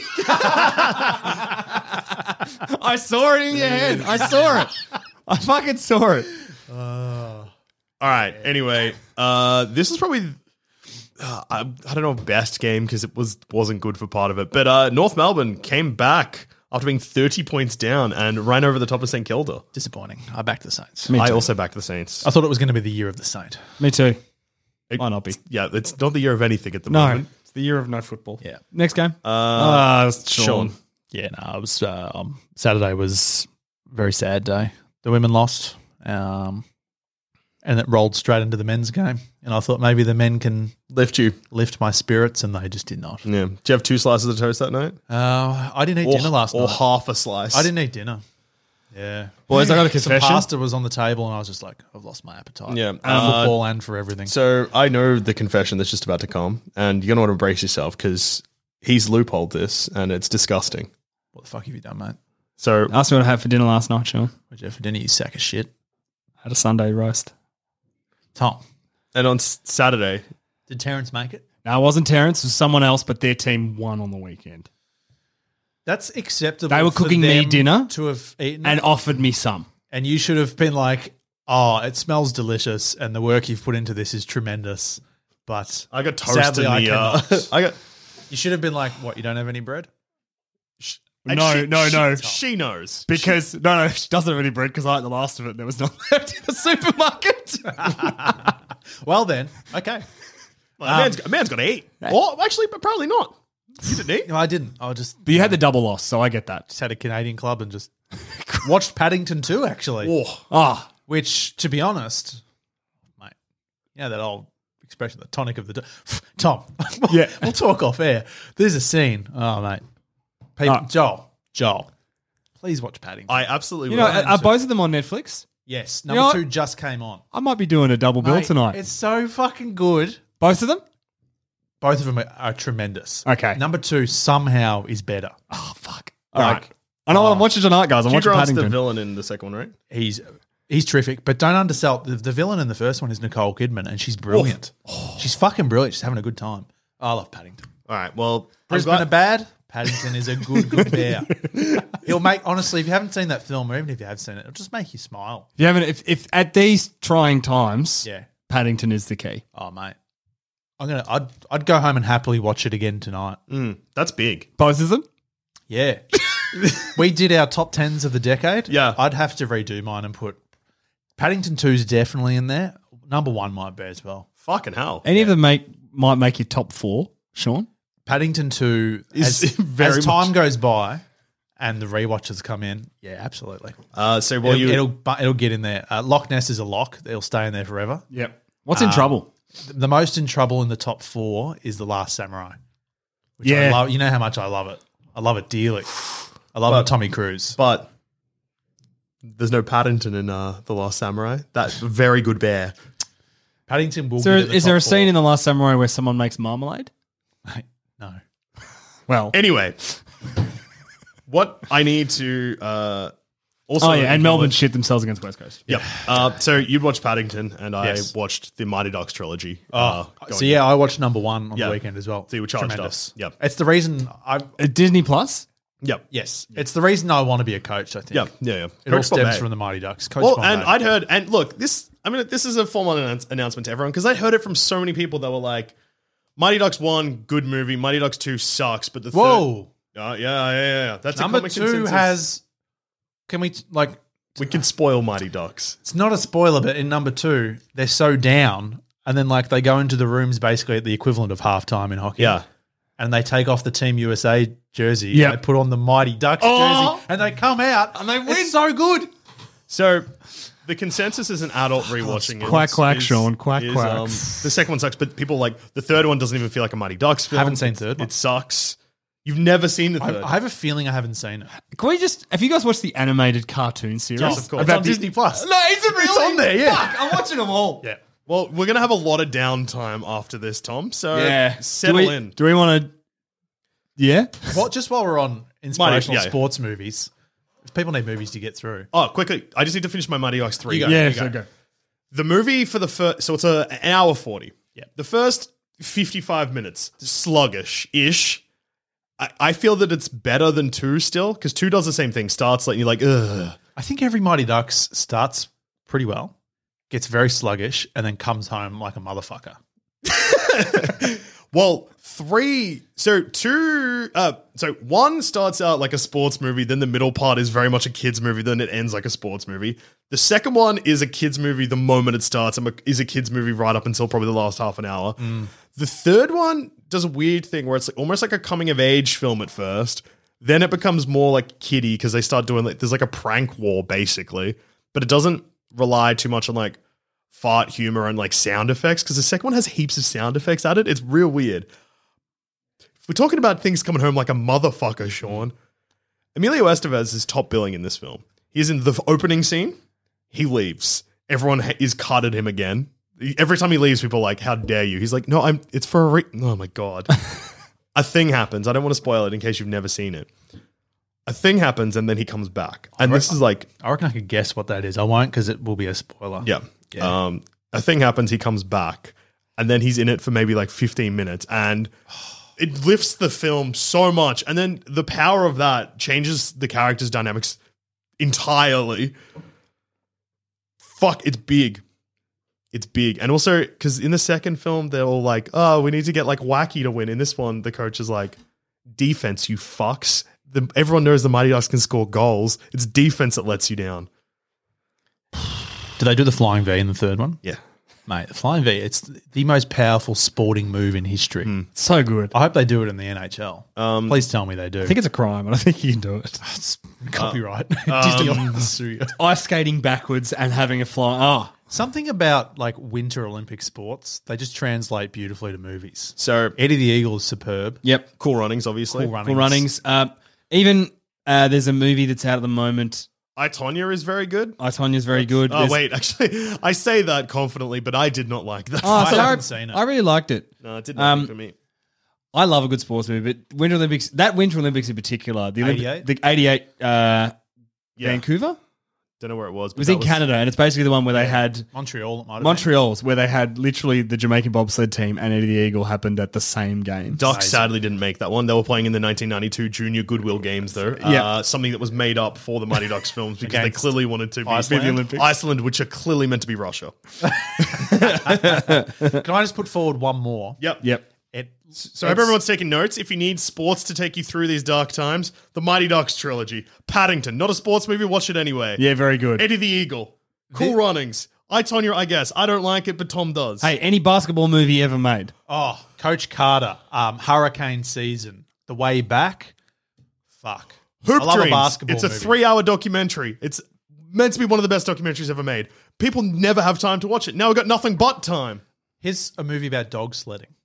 I saw it in your head. I saw it. I fucking saw it. All right. Anyway, uh, this is probably uh, I, I don't know best game because it was wasn't good for part of it. But uh, North Melbourne came back after being thirty points down and ran over the top of St Kilda. Disappointing. I backed the Saints. Me I too. also backed the Saints. I thought it was going to be the year of the Saint. Me too. It- Might not be. Yeah, it's not the year of anything at the No, moment. it's the year of no football. Yeah. Next game. Uh, Ah, Sean. Sean. Yeah, no, it was uh, um, Saturday was a very sad day. The women lost, um, and it rolled straight into the men's game. And I thought maybe the men can Lift you. lift my spirits, and they just did not. Yeah. Did you have two slices of toast that night? Uh, I didn't eat Or, dinner last or night. half a slice? I didn't eat dinner. Yeah, Boys, I got a Some confession. pasta was on the table, and I was just like, I've lost my appetite. Yeah. for Uh, football and for everything. So I know the confession that's just about to come, and you're going to want to brace yourself because he's loopholed this, and it's disgusting. What the fuck have you done, mate? So Ask me what I had for dinner last night, Sean. What'd you have for dinner, you sack of shit? I had a Sunday roast. Tom, and on s- Saturday, did Terrence make it? Now, it wasn't Terrence, it was someone else, but their team won on the weekend That's acceptable. They were for cooking me them dinner to have eaten and it. offered me some. And you should have been like, oh, it smells delicious and the work you've put into this is tremendous. But I got toast sadly, in I the. Uh, cannot. I got You should have been like, what, you don't have any bread? and No, she- no, she- no. She knows Because, no, no, she doesn't have any bread because I ate the last of it and there was not left in the supermarket. Well then, okay. Well, a man's, a man's got to eat. Or actually, but probably not. You didn't eat. No, I didn't. I just, But you had the double loss, so I get that. just had a Canadian club and just watched Paddington two, actually. Oh, Ah, Which, to be honest, mate, you know that old expression, the tonic of the... Do- Tom, Yeah. we'll talk off air. There's a scene. Oh, mate. People, Oh. Joel, Joel, please watch Paddington. I absolutely. you know, will. are, are both of them on Netflix? yes, You number know two what? just came on. I might be doing a double bill Mate, tonight. It's so fucking good. Both of them? Both of them are, are tremendous. Okay. Number two somehow is better. Oh, fuck. All Like, right. I know what I'm watching tonight, guys. I'm Hugh watching Grant's Paddington. the villain in the second one, right? He's he's terrific, but don't undersell the, the villain in the first one is Nicole Kidman, and she's brilliant. She's fucking brilliant. She's having a good time. I love Paddington. All right. Well, I'm Brisbane glad- are bad. Paddington is a good, good bear. He'll make honestly, if you haven't seen that film, or even if you have seen it, it'll just make you smile. If you haven't, if, if at these trying times, Yeah. Paddington is the key. Oh mate, I'm gonna. I'd I'd go home and happily watch it again tonight. Mm, that's big. Both of them? Yeah. We did our top tens of the decade. Yeah. I'd have to redo mine and put Paddington two's definitely in there. Number one might be as well. Fucking hell. Any of them make might make your top four, Sean? Paddington two, Is as, very as time much- goes by and the rewatches come in, yeah, absolutely. Uh, so while It'll, you, it'll, bu- it'll get in there. Uh, Loch Ness is a lock. It'll stay in there forever. Yep. What's in trouble? The most in trouble in the top four is The Last Samurai. Which Yeah. I love. You know how much I love it. I love it dearly. I love But- Tommy Cruise. but there's no Paddington in uh, The Last Samurai. That's a very good bear. Paddington will Is there, be at the is there a top scene four. in The Last Samurai where someone makes marmalade? Mate, no. Well, Anyway, what I need to uh, also. oh yeah, and Melbourne shit themselves against West Coast. Yep. Uh, so you'd watch Paddington, and I Yes. watched the Mighty Ducks trilogy. Oh, uh, going so yeah, I watched number one on Yeah. the weekend as well. So you were charged Tremendous. up. Yep. It's the reason I. Uh, Disney Plus? Yep. Yes, it's the reason I want to be a coach. I think. Yep. Yeah. Yeah. It all Coach stems Bombay. from the Mighty Ducks. Coach Well, Bombay. and I'd heard, and look, this, I mean, this is a formal announce- announcement to everyone because I'd heard it from so many people that were like, Mighty Ducks one, good movie. Mighty Ducks two sucks, but the Whoa. third. Uh, yeah, yeah, yeah, yeah. That's a Number comic two consensus. has. Can we like? We can spoil Mighty Ducks. It's not a spoiler, but in number two, they're so down, and then like they go into the rooms basically at the equivalent of halftime in hockey. Yeah. And they take off the Team U S A jersey. Yep. They put on the Mighty Ducks Oh. jersey, and they come out And they win. It's so good. So the consensus is an adult rewatching it. Quack, is- quack, is- Sean, quack, is, quack. Um, the second one sucks, but people like the third one doesn't even feel like a Mighty Ducks film. Haven't seen It's- third one. It sucks. You've never seen the I, third. I have a feeling I haven't seen it. Can we just, have you guys watched the animated cartoon series? Yes, of course. It's on the- Disney Plus. No, is it really? It's on there, yeah. Fuck, I'm watching them all. Yeah. well, we're gonna have a lot of downtime after this, Tom. So Yeah. settle do we, in. Do we want to, yeah? Well, just while we're on inspirational yeah, yeah. sports movies, if people need movies to get through. Oh, quickly! I just need to finish my Mighty Ducks three. You go. Yeah, you so go. go. The movie for the first, so it's a, an hour forty. Yeah. The first fifty-five minutes, sluggish ish. I, I feel that it's better than two still because two does the same thing. Starts like you're like, ugh. I think every Mighty Ducks starts pretty well, gets very sluggish, and then comes home like a motherfucker. Well, three. So two. Uh, so one starts out like a sports movie. Then the middle part is very much a kids movie. Then it ends like a sports movie. The second one is a kids movie the moment it starts, and is a kids movie right up until probably the last half an hour. Mm. The third one does a weird thing where it's like, almost like a coming of age film at first. Then it becomes more like kiddie because they start doing like there's like a prank war basically, but it doesn't rely too much on like fart humor and like sound effects because the second one has heaps of sound effects at it. It's real weird. If we're talking about things coming home like a motherfucker, Sean, Emilio Estevez is top billing in this film. He's in the opening scene. He leaves. Everyone ha- is cut at him again. Every time he leaves, people are like, how dare you? He's like, no, I'm. It's for a re- oh my God. A thing happens. I don't want to spoil it in case you've never seen it. A thing happens and then he comes back. And this is like... I reckon I could guess what that is. I won't because it will be a spoiler. Yeah. Yeah. Um, a thing happens, he comes back, and then he's in it for maybe like fifteen minutes, and it lifts the film so much. And then the power of that changes the character's dynamics entirely. Fuck, it's big. It's big. And also, because in the second film, they're all like, oh, we need to get like wacky to win. In this one, the coach is like, defense, you fucks. The, everyone knows the Mighty Ducks can score goals. It's defense that lets you down. Do they do the flying V in the third one? Yeah. Mate, the flying V, it's the most powerful sporting move in history. So good. I hope they do it in the N H L. Um, Please tell me they do. I think it's a crime, and I think you can do it. it's copyright. um, Disney will sue you. Ice skating backwards and having a fly. Oh, Something about like winter Olympic sports, they just translate beautifully to movies. So, Eddie the Eagle is superb. yep. Cool Runnings, obviously. Cool Runnings. Cool runnings. Uh, even uh, there's a movie that's out at the moment. I, Tonya is very good. I, Tonya's very good. Oh, There's- wait, actually, I say that confidently, but I did not like that. Oh, I so haven't I, seen it. I really liked it. No, it did nothing Um, for me. I love a good sports movie, but Winter Olympics, that Winter Olympics in particular, the Olympic, eighty-eight? the eighty-eight uh, Yeah. Vancouver? Don't know where it was. It But was that in Canada, and it's basically the one where they had Montreal, it might have Montreal's, where they had literally the Jamaican bobsled team and Eddie the Eagle happened at the same game. Ducks sadly didn't make that one. They were playing in the nineteen ninety-two Junior Goodwill Games, though. Yeah. Uh, something that was made up for the Mighty Ducks films because they Against clearly wanted to be Iceland? be the Olympics. Iceland, which are clearly meant to be Russia. been. Can I just put forward one more? Yep. Yep. It, So I hope everyone's taking notes. If you need sports to take you through these dark times, the Mighty Ducks trilogy. Paddington, not a sports movie, watch it anyway. Yeah, very good. Eddie the Eagle. Cool Runnings. I, Tonya, I guess. I don't like it, but Tom does. Hey, any basketball movie ever made? Oh, Coach Carter, um, Hurricane Season, The Way Back. Fuck. Hoop I love Dreams. a basketball It's a movie. three-hour documentary. It's meant to be one of the best documentaries ever made. People never have time to watch it. Now we've got nothing but time. Here's a movie about dog sledding.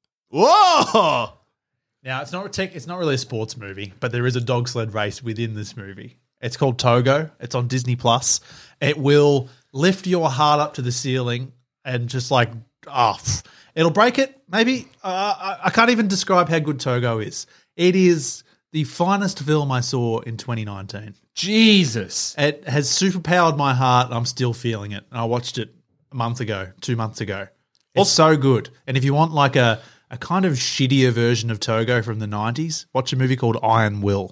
Whoa! Now, it's not a tech, it's not really a sports movie, but there is a dog sled race within this movie. It's called Togo. It's on Disney Plus. It will lift your heart up to the ceiling and just like, oh, pff, it'll break it. Maybe uh, I, I can't even describe how good Togo is. It is the finest film I saw in twenty nineteen. Jesus. It has superpowered my heart. And I'm still feeling it. And I watched it a month ago, two months ago. It's so good. And if you want like a a kind of shittier version of Togo from the nineties, watch a movie called Iron Will.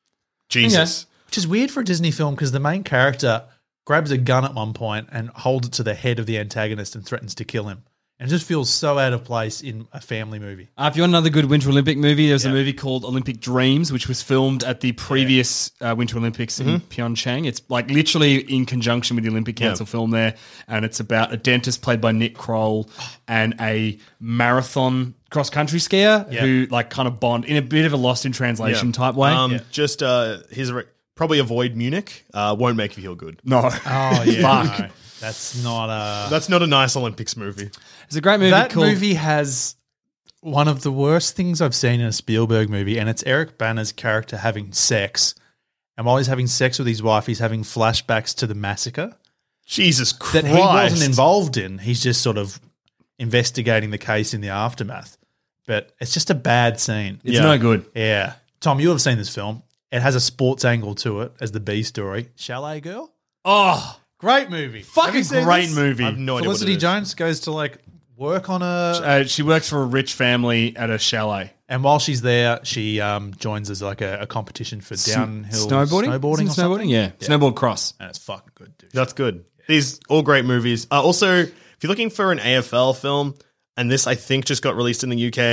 Jesus. Which is weird for a Disney film because the main character grabs a gun at one point and holds it to the head of the antagonist and threatens to kill him. And it just feels so out of place in a family movie. Uh, if you want another good Winter Olympic movie, there's a movie called Olympic Dreams, which was filmed at the previous uh, Winter Olympics in Pyeongchang. It's like literally in conjunction with the Olympic Council film there, and it's about a dentist played by Nick Kroll and a marathon cross-country skier Yeah. who like kind of bond in a bit of a lost in translation Yeah. type way. Um, Just uh, here's a re- probably avoid Munich. Uh, won't make you feel good. no. Oh, yeah. no, that's not a... That's not a nice Olympics movie. It's a great movie That called... movie has one of the worst things I've seen in a Spielberg movie, and it's Eric Bana's character having sex. And while he's having sex with his wife, he's having flashbacks to the massacre Jesus Christ. that he wasn't involved in. He's just sort of investigating the case in the aftermath. But it's just a bad scene. It's no good. Yeah. Tom, you have seen this film. It has a sports angle to it as the B story. Chalet Girl? Oh, Great movie. fucking Have you seen great this? movie. I have no idea what Felicity it is. Jones goes to like work on a... Uh, she works for a rich family at a chalet. And while she's there, she um, joins as like a, a competition for downhill snowboarding? snowboarding, Isn't or something. snowboarding? Yeah. Snowboard cross. And it's fucking good, dude. That's good. These all great movies. Uh, also, if you're looking for an A F L film, and this I think just got released in the U K,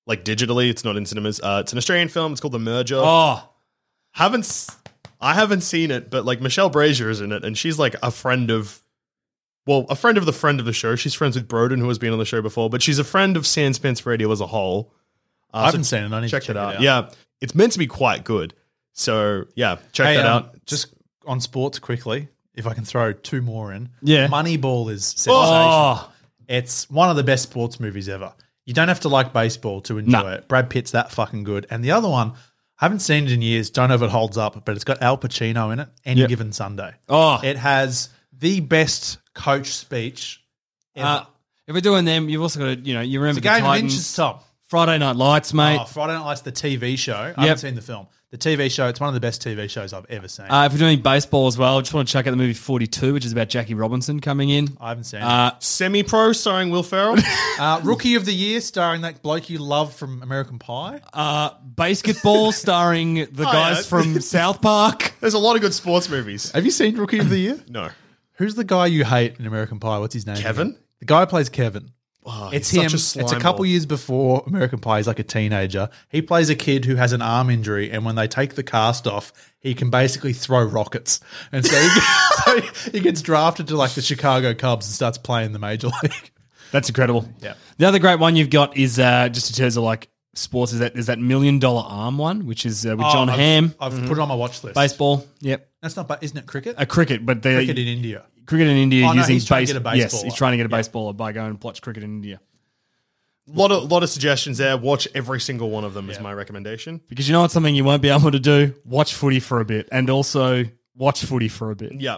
like digitally. It's not in cinemas. Uh, it's an Australian film. It's called The Merger. Oh, Haven't s- I haven't seen it, but like Michelle Brazier is in it, and she's like a friend of, well, a friend of the friend of the show. She's friends with Broden, who has been on the show before, but she's a friend of Sans Pants Radio as a whole. Uh, I haven't seen it. I need to check check it it out. out. Yeah, it's meant to be quite good. So yeah, check Hey, that um, out. Just on sports quickly, if I can throw two more in. Yeah. Moneyball is sensation. Oh. It's one of the best sports movies ever. You don't have to like baseball to enjoy No. it. Brad Pitt's that fucking good. And the other one, I haven't seen it in years. Don't know if it holds up, but it's got Al Pacino in it. Any Yep. Given Sunday. Oh. It has the best coach speech ever. Uh, if we're doing them, you've also got to, you know, you remember it's a game the of Titans. inches, Tom. Friday Night Lights, mate. Oh, Friday Night Lights, the T V show. I Yep. haven't seen the film. The T V show, it's one of the best T V shows I've ever seen. Uh, if we're doing baseball as well, just want to check out the movie forty-two, which is about Jackie Robinson coming in. I haven't seen Uh, Semi-pro starring Will Ferrell. it. Uh, Rookie of the Year, starring that bloke you love from American Pie. uh, basketball starring the Oh, guys yeah. from South Park. There's a lot of good sports movies. Have you seen Rookie of the Year? No. Who's the guy you hate in American Pie? What's his name? Kevin? again? The guy who plays Kevin. Oh, It's he's him. such a slime It's a couple ball. years before American Pie. He's like a teenager. He plays a kid who has an arm injury, and when they take the cast off, he can basically throw rockets. And so he gets, so he gets drafted to like the Chicago Cubs and starts playing the major league. That's incredible. Yeah. The other great one you've got is uh, just in terms of like sports is that is that million dollar arm one, which is uh, with John Oh, I've, Hamm. I've put it on my watch list. Baseball. Yep. That's not, ba- isn't it cricket? A cricket, but the cricket in India. cricket in India Oh, no, using he's trying base- to get a Yes, baseballer. he's trying to get a Yeah. baseballer by going and watch cricket in India. lot of lot of suggestions there. Watch every single one of them is my recommendation. Because you know what's something you won't be able to do? Watch footy for a bit, and also watch footy for a bit. Yeah.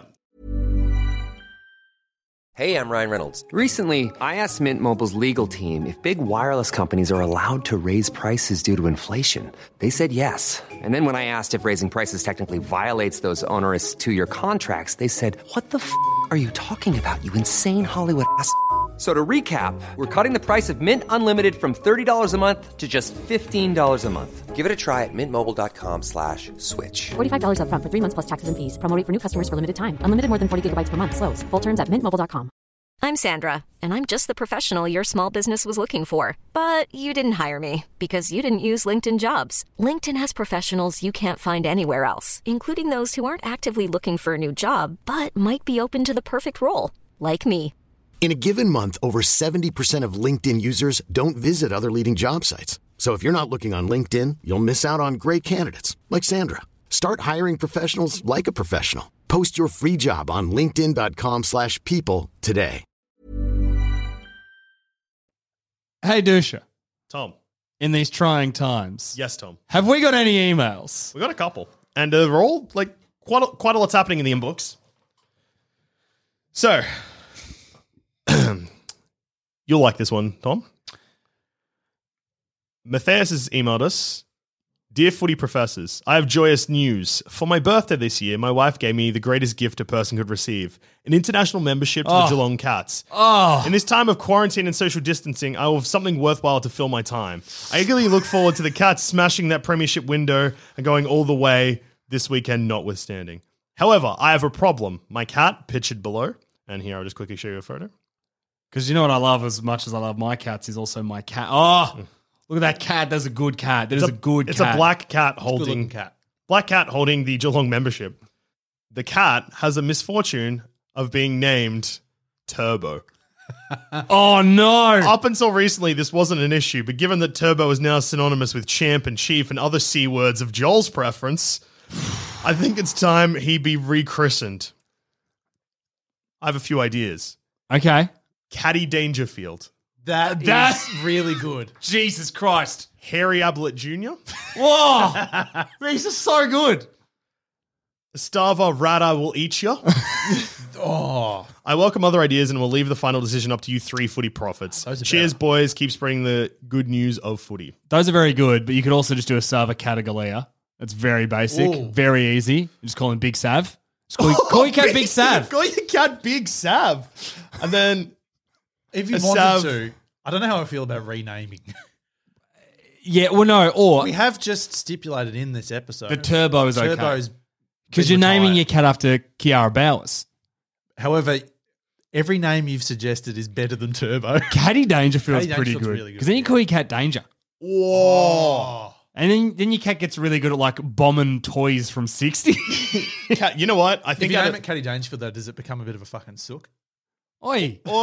Hey, I'm Ryan Reynolds. Recently, I asked Mint Mobile's legal team if big wireless companies are allowed to raise prices due to inflation. They said yes. And then when I asked if raising prices technically violates those onerous two-year contracts, they said, "What the f*** are you talking about, you insane Hollywood ass?" So to recap, we're cutting the price of Mint Unlimited from thirty dollars a month to just fifteen dollars a month. Give it a try at mintmobile.com slash switch. forty-five dollars up front for three months plus taxes and fees. Promo rate for new customers for limited time. Unlimited more than forty gigabytes per month. Slows full terms at mint mobile dot com. I'm Sandra, and I'm just the professional your small business was looking for. But you didn't hire me because you didn't use LinkedIn Jobs. LinkedIn has professionals you can't find anywhere else, including those who aren't actively looking for a new job, but might be open to the perfect role, like me. In a given month, over seventy percent of LinkedIn users don't visit other leading job sites. So if you're not looking on LinkedIn, you'll miss out on great candidates like Sandra. Start hiring professionals like a professional. Post your free job on linkedin.com slash people today. Hey, Dusha, Tom. in these trying times, Yes, Tom. have we got any emails? We got a couple. And uh, they're all like quite a, quite a lot's happening in the inbox. So you'll like this one, Tom. Matthias has emailed us. Dear footy professors, I have joyous news. For my birthday this year, my wife gave me the greatest gift a person could receive, an international membership to Oh. the Geelong Cats. Oh, In this time of quarantine and social distancing, I will have something worthwhile to fill my time. I eagerly look forward to the Cats smashing that premiership window and going all the way this weekend notwithstanding. However, I have a problem. My cat, pictured below, and here I'll just quickly show you a photo. because you know what I love as much as I love my cats is also my cat. Oh, look at that cat. That's a good cat. That is a, good It's cat. a black cat Good holding looking cat. black cat holding the Geelong membership. The cat has a misfortune of being named Turbo. Oh, no. Up until recently, this wasn't an issue, but given that Turbo is now synonymous with champ and chief and other C words of Joel's preference, I think it's time he be rechristened. I have a few ideas. Okay. Caddy Dangerfield. That is That's- really good. Jesus Christ. Harry Ablett Junior Whoa. These are so good. Stava Rada will eat ya. Oh, I welcome other ideas and will leave the final decision up to you three footy prophets. Those are Cheers, better. boys. Keep spreading the good news of footy. Those are very good, but you could also just do a Sava Catagalea. That's very basic, Ooh. very easy. You just call him Big Sav. Just call, call your cat Big Sav. Call your cat Big Sav. And then if you A wanted Sav- to, I don't know how I feel about renaming. Yeah, well, no, or We have just stipulated in this episode the Turbo is okay. Turbo's Because been you're naming retired. your cat after Kiara Bowers. However, every name you've suggested is better than Turbo. Catty Dangerfield's Caddy pretty Dangerfield's good. really good, Because then you yeah. call your cat Danger. Whoa. And then, then your cat gets really good at like bombing toys from sixty. Cat, you know what? I If think you out name of- it Caddy Dangerfield, though, does it become a bit of a fucking sook? Oi. Oi.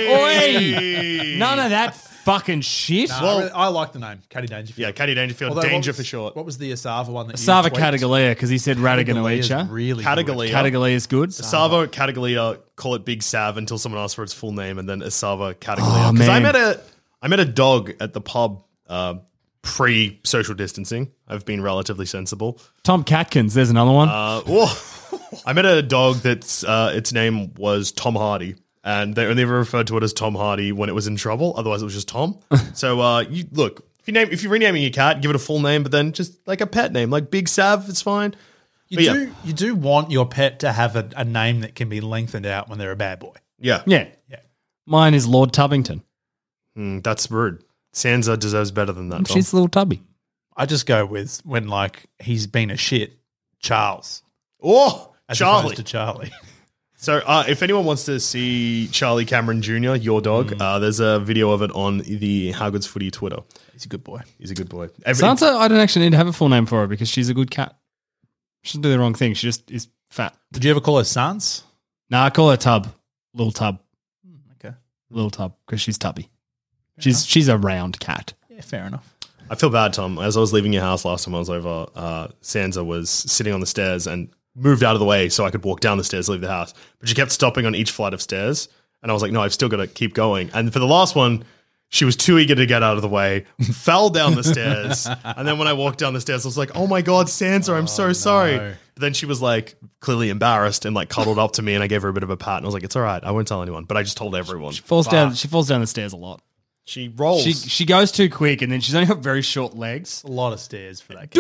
Oi. None of that fucking shit. No, Well- I, really- I like the name Caddy Dangerfield. Yeah, Caddy Dangerfield. Although, what Danger was- for short. What was the Asava one that Sava you tweaked? Catagalea, because he said Catagalea's Radaganoecha. really Catagalia. Catagalea is good. Savo Catagalia, call it Big Sav until someone asks for its full name, and then Asava Catagalia. Oh, Because I man. met a I met a dog at the pub uh, pre social distancing. I've been relatively sensible. Tom Catkins, there's another one. Uh, whoa. I met a dog that's uh, its name was Tom Hardy, and they only ever referred to it as Tom Hardy when it was in trouble. Otherwise, it was just Tom. So uh, you look if you name if you're renaming your cat, give it a full name, but then just like a pet name, like Big Sav, it's fine. You But yeah. do you do want your pet to have a, a name that can be lengthened out when they're a bad boy. Yeah, yeah. Yeah. Mine is Lord Tubbington. Mm, that's rude. Sansa deserves better than that. Tom. She's a little tubby. I just go with when like he's been a shit, Charles. Oh, As Charlie. opposed to Charlie. So, uh, if anyone wants to see Charlie Cameron Junior, your dog, Mm. uh, there's a video of it on the How Good's Footy Twitter. He's a good boy. He's a good boy. Every- Sansa, I don't actually need to have a full name for her because she's a good cat. She doesn't do the wrong thing. She just is fat. Would you ever call her Sans? Nah, I call her Tub. Little Tub. Okay. Little Tub because she's tubby. She's she's a round cat. Yeah, fair enough. I feel bad, Tom. As I was leaving your house last time I was over, uh, Sansa was sitting on the stairs and moved out of the way so I could walk down the stairs, leave the house. But she kept stopping on each flight of stairs. And I was like, no, I've still got to keep going. And for the last one, she was too eager to get out of the way, fell down the stairs. And then when I walked down the stairs, I was like, oh my God, Sansa, I'm so sorry. But then she was like clearly embarrassed and like cuddled up to me and I gave her a bit of a pat. And I was like, it's all right. I won't tell anyone. But I just told everyone. She falls Fuck. down. She falls down the stairs a lot. She rolls. She she goes too quick, and then she's only got very short legs. A lot of stairs for that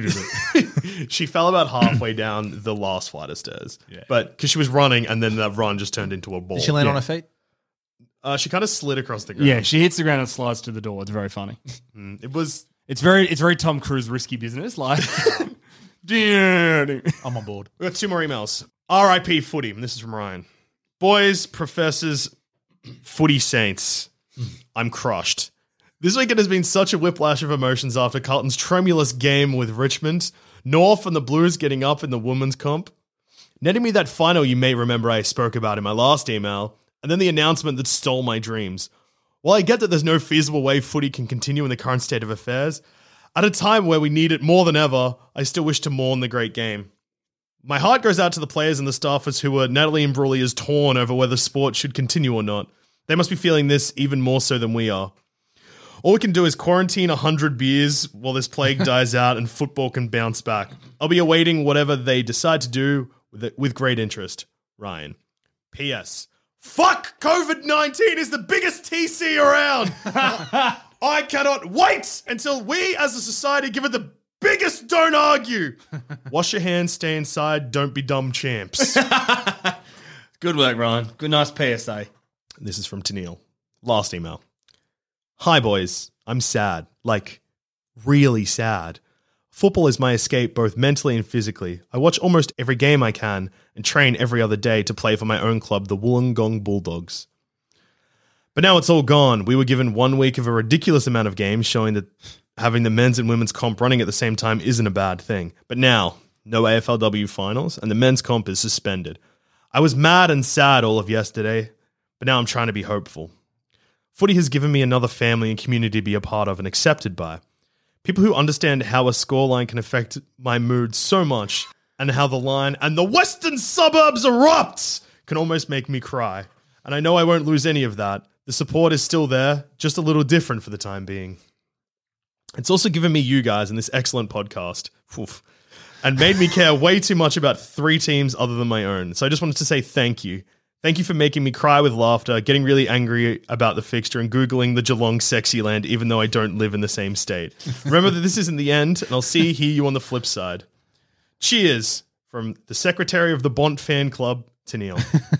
cat. She fell about halfway down the last flight of stairs. Yeah. But because she was running and then that run just turned into a ball. Did she land Yeah. on her feet? Uh, she kind of slid across the ground. Yeah, she hits the ground and slides to the door. It's very funny. Mm, it was. It's very it's very Tom Cruise risky business. Like, I'm on board. We got two more emails. R I P footy. And this is from Ryan. Boys, professors, footy saints. I'm crushed. This weekend has been such a whiplash of emotions after Carlton's tremulous game with Richmond, North and the Blues getting up in the women's comp, netting me that final you may remember I spoke about in my last email, and then the announcement that stole my dreams. While I get that there's no feasible way footy can continue in the current state of affairs, at a time where we need it more than ever, I still wish to mourn the great game. My heart goes out to the players and the staffers who were Natalie Imbruglia torn over whether sport should continue or not. They must be feeling this even more so than we are. All we can do is quarantine one hundred beers while this plague dies out and football can bounce back. I'll be awaiting whatever they decide to do with, it, with great interest. Ryan. P S. Fuck COVID nineteen is the biggest T C around. I cannot wait until we as a society give it the biggest don't argue. Wash your hands, stay inside, don't be dumb champs. Good work, Ryan. Good, nice P S A. This is from Tennille. Last email. Hi, boys. I'm sad. Like, really sad. Football is my escape both mentally and physically. I watch almost every game I can and train every other day to play for my own club, the Wollongong Bulldogs. But now it's all gone. We were given one week of a ridiculous amount of games showing that having the men's and women's comp running at the same time isn't a bad thing. But now, no A F L W finals and the men's comp is suspended. I was mad and sad all of yesterday, but now I'm trying to be hopeful. Footy has given me another family and community to be a part of and accepted by. People who understand how a scoreline can affect my mood so much and how the line and the western suburbs erupt can almost make me cry. And I know I won't lose any of that. The support is still there, just a little different for the time being. It's also given me you guys in this excellent podcast. Oof, and made me care way too much about three teams other than my own. So I just wanted to say thank you. Thank you for making me cry with laughter, getting really angry about the fixture, and Googling the Geelong sexy land, even though I don't live in the same state. Remember that this isn't the end, and I'll see hear you on the flip side. Cheers from the secretary of the Bont fan club, Tennille.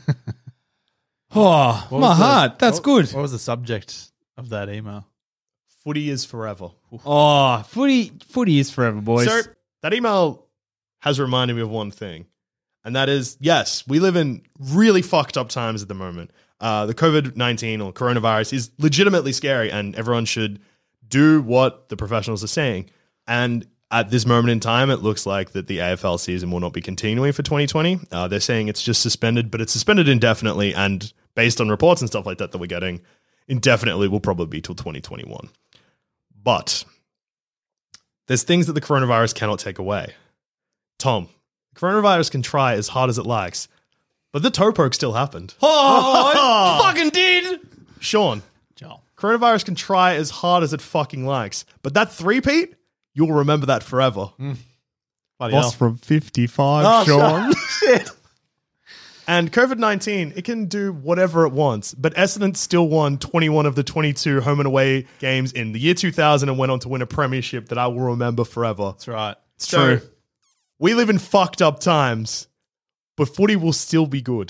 Oh, What my was the- heart. That's what- good. What was the subject of that email? Footy is forever. Oh, footy, footy is forever, boys. So that email has reminded me of one thing. And that is, yes, we live in really fucked up times at the moment. Uh, the COVID nineteen or coronavirus is legitimately scary, and everyone should do what the professionals are saying. And at this moment in time, it looks like that the A F L season will not be continuing for twenty twenty. Uh, they're saying it's just suspended, but it's suspended indefinitely. And based on reports and stuff like that that we're getting, indefinitely will probably be till twenty twenty-one. But there's things that the coronavirus cannot take away. Tom, coronavirus can try as hard as it likes, but the toe poke still happened. Oh, it fucking did. Sean, Joel. coronavirus can try as hard as it fucking likes, but that three-peat, you'll remember that forever. Bloody Boss hell. from fifty-five, Oh, Sean. Shit. And COVID nineteen, it can do whatever it wants, but Essendon still won twenty-one of the twenty-two home and away games in the year two thousand and went on to win a premiership that I will remember forever. That's right. It's So, true. we live in fucked up times, but footy will still be good.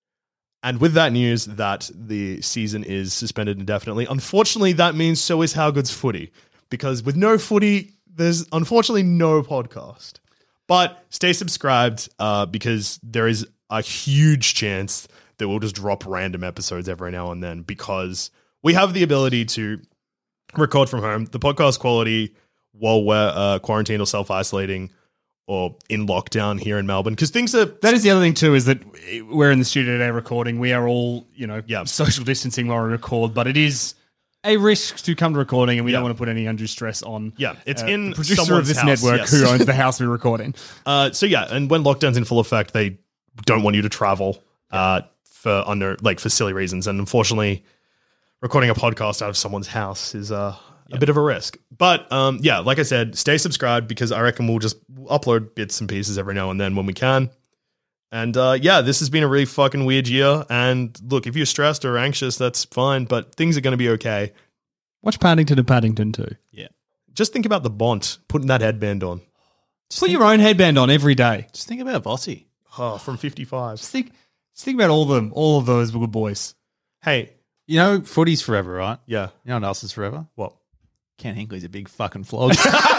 And with that news that the season is suspended indefinitely, unfortunately, that means so is How Good's Footy. Because with no footy, there's unfortunately no podcast. But stay subscribed uh, because there is a huge chance that we'll just drop random episodes every now and then because we have the ability to record from home. The podcast quality while we're uh, quarantined or self-isolating or in lockdown here in Melbourne, because things are... That is the other thing too, is that we're in the studio today recording. We are all, you know, Yeah. social distancing while we record, but it is a risk to come to recording, and we Yeah. don't want to put any undue stress on. Yeah, it's uh, in the producer of someone's this house, network yes. who owns the house we record in. Uh, so yeah, and when lockdown's in full effect, they don't want you to travel uh, for under like for silly reasons, and unfortunately, recording a podcast out of someone's house is uh, a bit of a risk. But um, yeah, like I said, stay subscribed because I reckon we'll just upload bits and pieces every now and then when we can. And uh, yeah, this has been a really fucking weird year. And look, if you're stressed or anxious, that's fine, but things are going to be okay. Watch Paddington and Paddington too. Yeah. Just think about the Bont putting that headband on. Put your own headband on every day. Just think about Vossi. Oh, from fifty-five. Just think, just think about all of them, all of those good boys. Hey, You know, footy's forever, right? yeah, You know what else is forever? what? Ken Hinkley's a big fucking flog.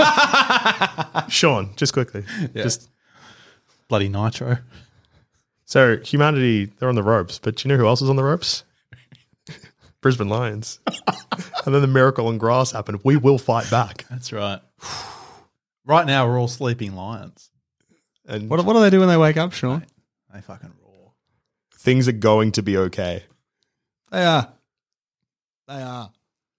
Sean, just quickly. Just Bloody Nitro. so humanity, they're on the ropes, but do you know who else is on the ropes? Brisbane Lions. And then the miracle on grass happened. We will fight back. That's right. Right now, we're all sleeping lions. And What, what do they do when they wake up, Sean? They fucking roar. things are going to be okay. They are. They are.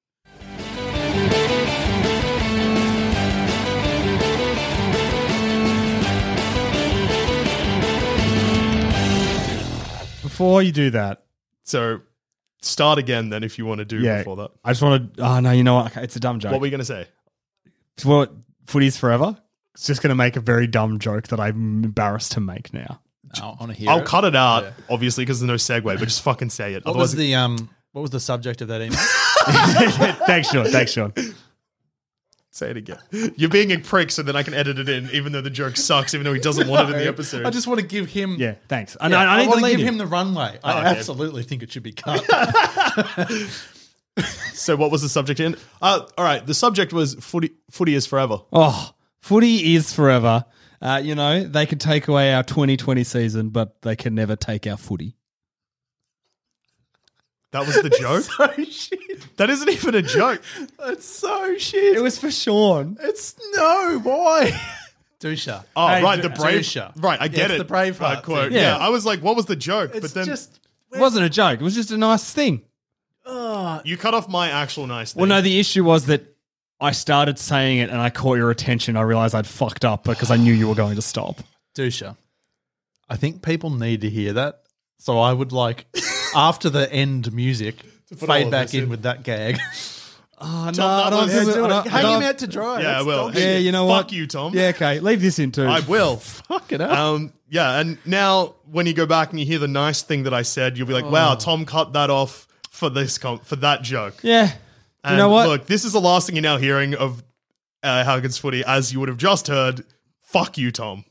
Before you do that, So start again then if you want to do yeah, before that. I just want to. Oh no, you know what? Okay, it's a dumb joke. What were you going to say? What footy's forever? It's just going to make a very dumb joke that I'm embarrassed to make now. I want to hear I'll it. cut it out, obviously, because there's no segue, but just fucking say it. What Otherwise, was the um? What was the subject of that email? Thanks, Sean. Thanks, Sean. say it again. You're being a prick, so then I can edit it in, even though the joke sucks, even though he doesn't want it in the episode. I just want to give him. Yeah, thanks. Yeah, I, I, I, I, need want to to lead give him. him the runway. I okay. absolutely think it should be cut. So what was the subject in? Uh, all right, the subject was footy, footy is forever. Oh, footy is forever. Uh, you know, they could take away our twenty twenty season, but they can never take our footy. That was the joke? so shit. That isn't even a joke. That's so shit. It was for Sean. It's no, why? Dusha. Oh, Hey, right, the D- brave. Dusha. Right, I Yeah, get it's it. the Braveheart uh, quote. thing. Yeah. Yeah. I was like, what was the joke? It's but then just. It wasn't a joke. It was just a nice thing. you cut off my actual nice thing. Well, no, the issue was that I started saying it and I caught your attention. I realized I'd fucked up because I knew you were going to stop. Dusha. I think people need to hear that. So I would like, after the end music, put all fade of back this in, in. with that gag. Oh, no, Tom, I that don't was- think Yeah, it- do I it. don't- I Hang don't- him out to dry. Yeah, I That's will. dog Hey, Yeah, shit. you know what? Fuck you, Tom. Yeah, okay. Leave this in too. I will. Fuck it up. Um, yeah, and now when you go back and you hear the nice thing that I said, you'll be like, "Wow, Tom cut that off for this com- for that joke." Yeah. And You know what? Look, this is the last thing you're now hearing of uh, How Good's Footy, as you would have just heard. Fuck you, Tom.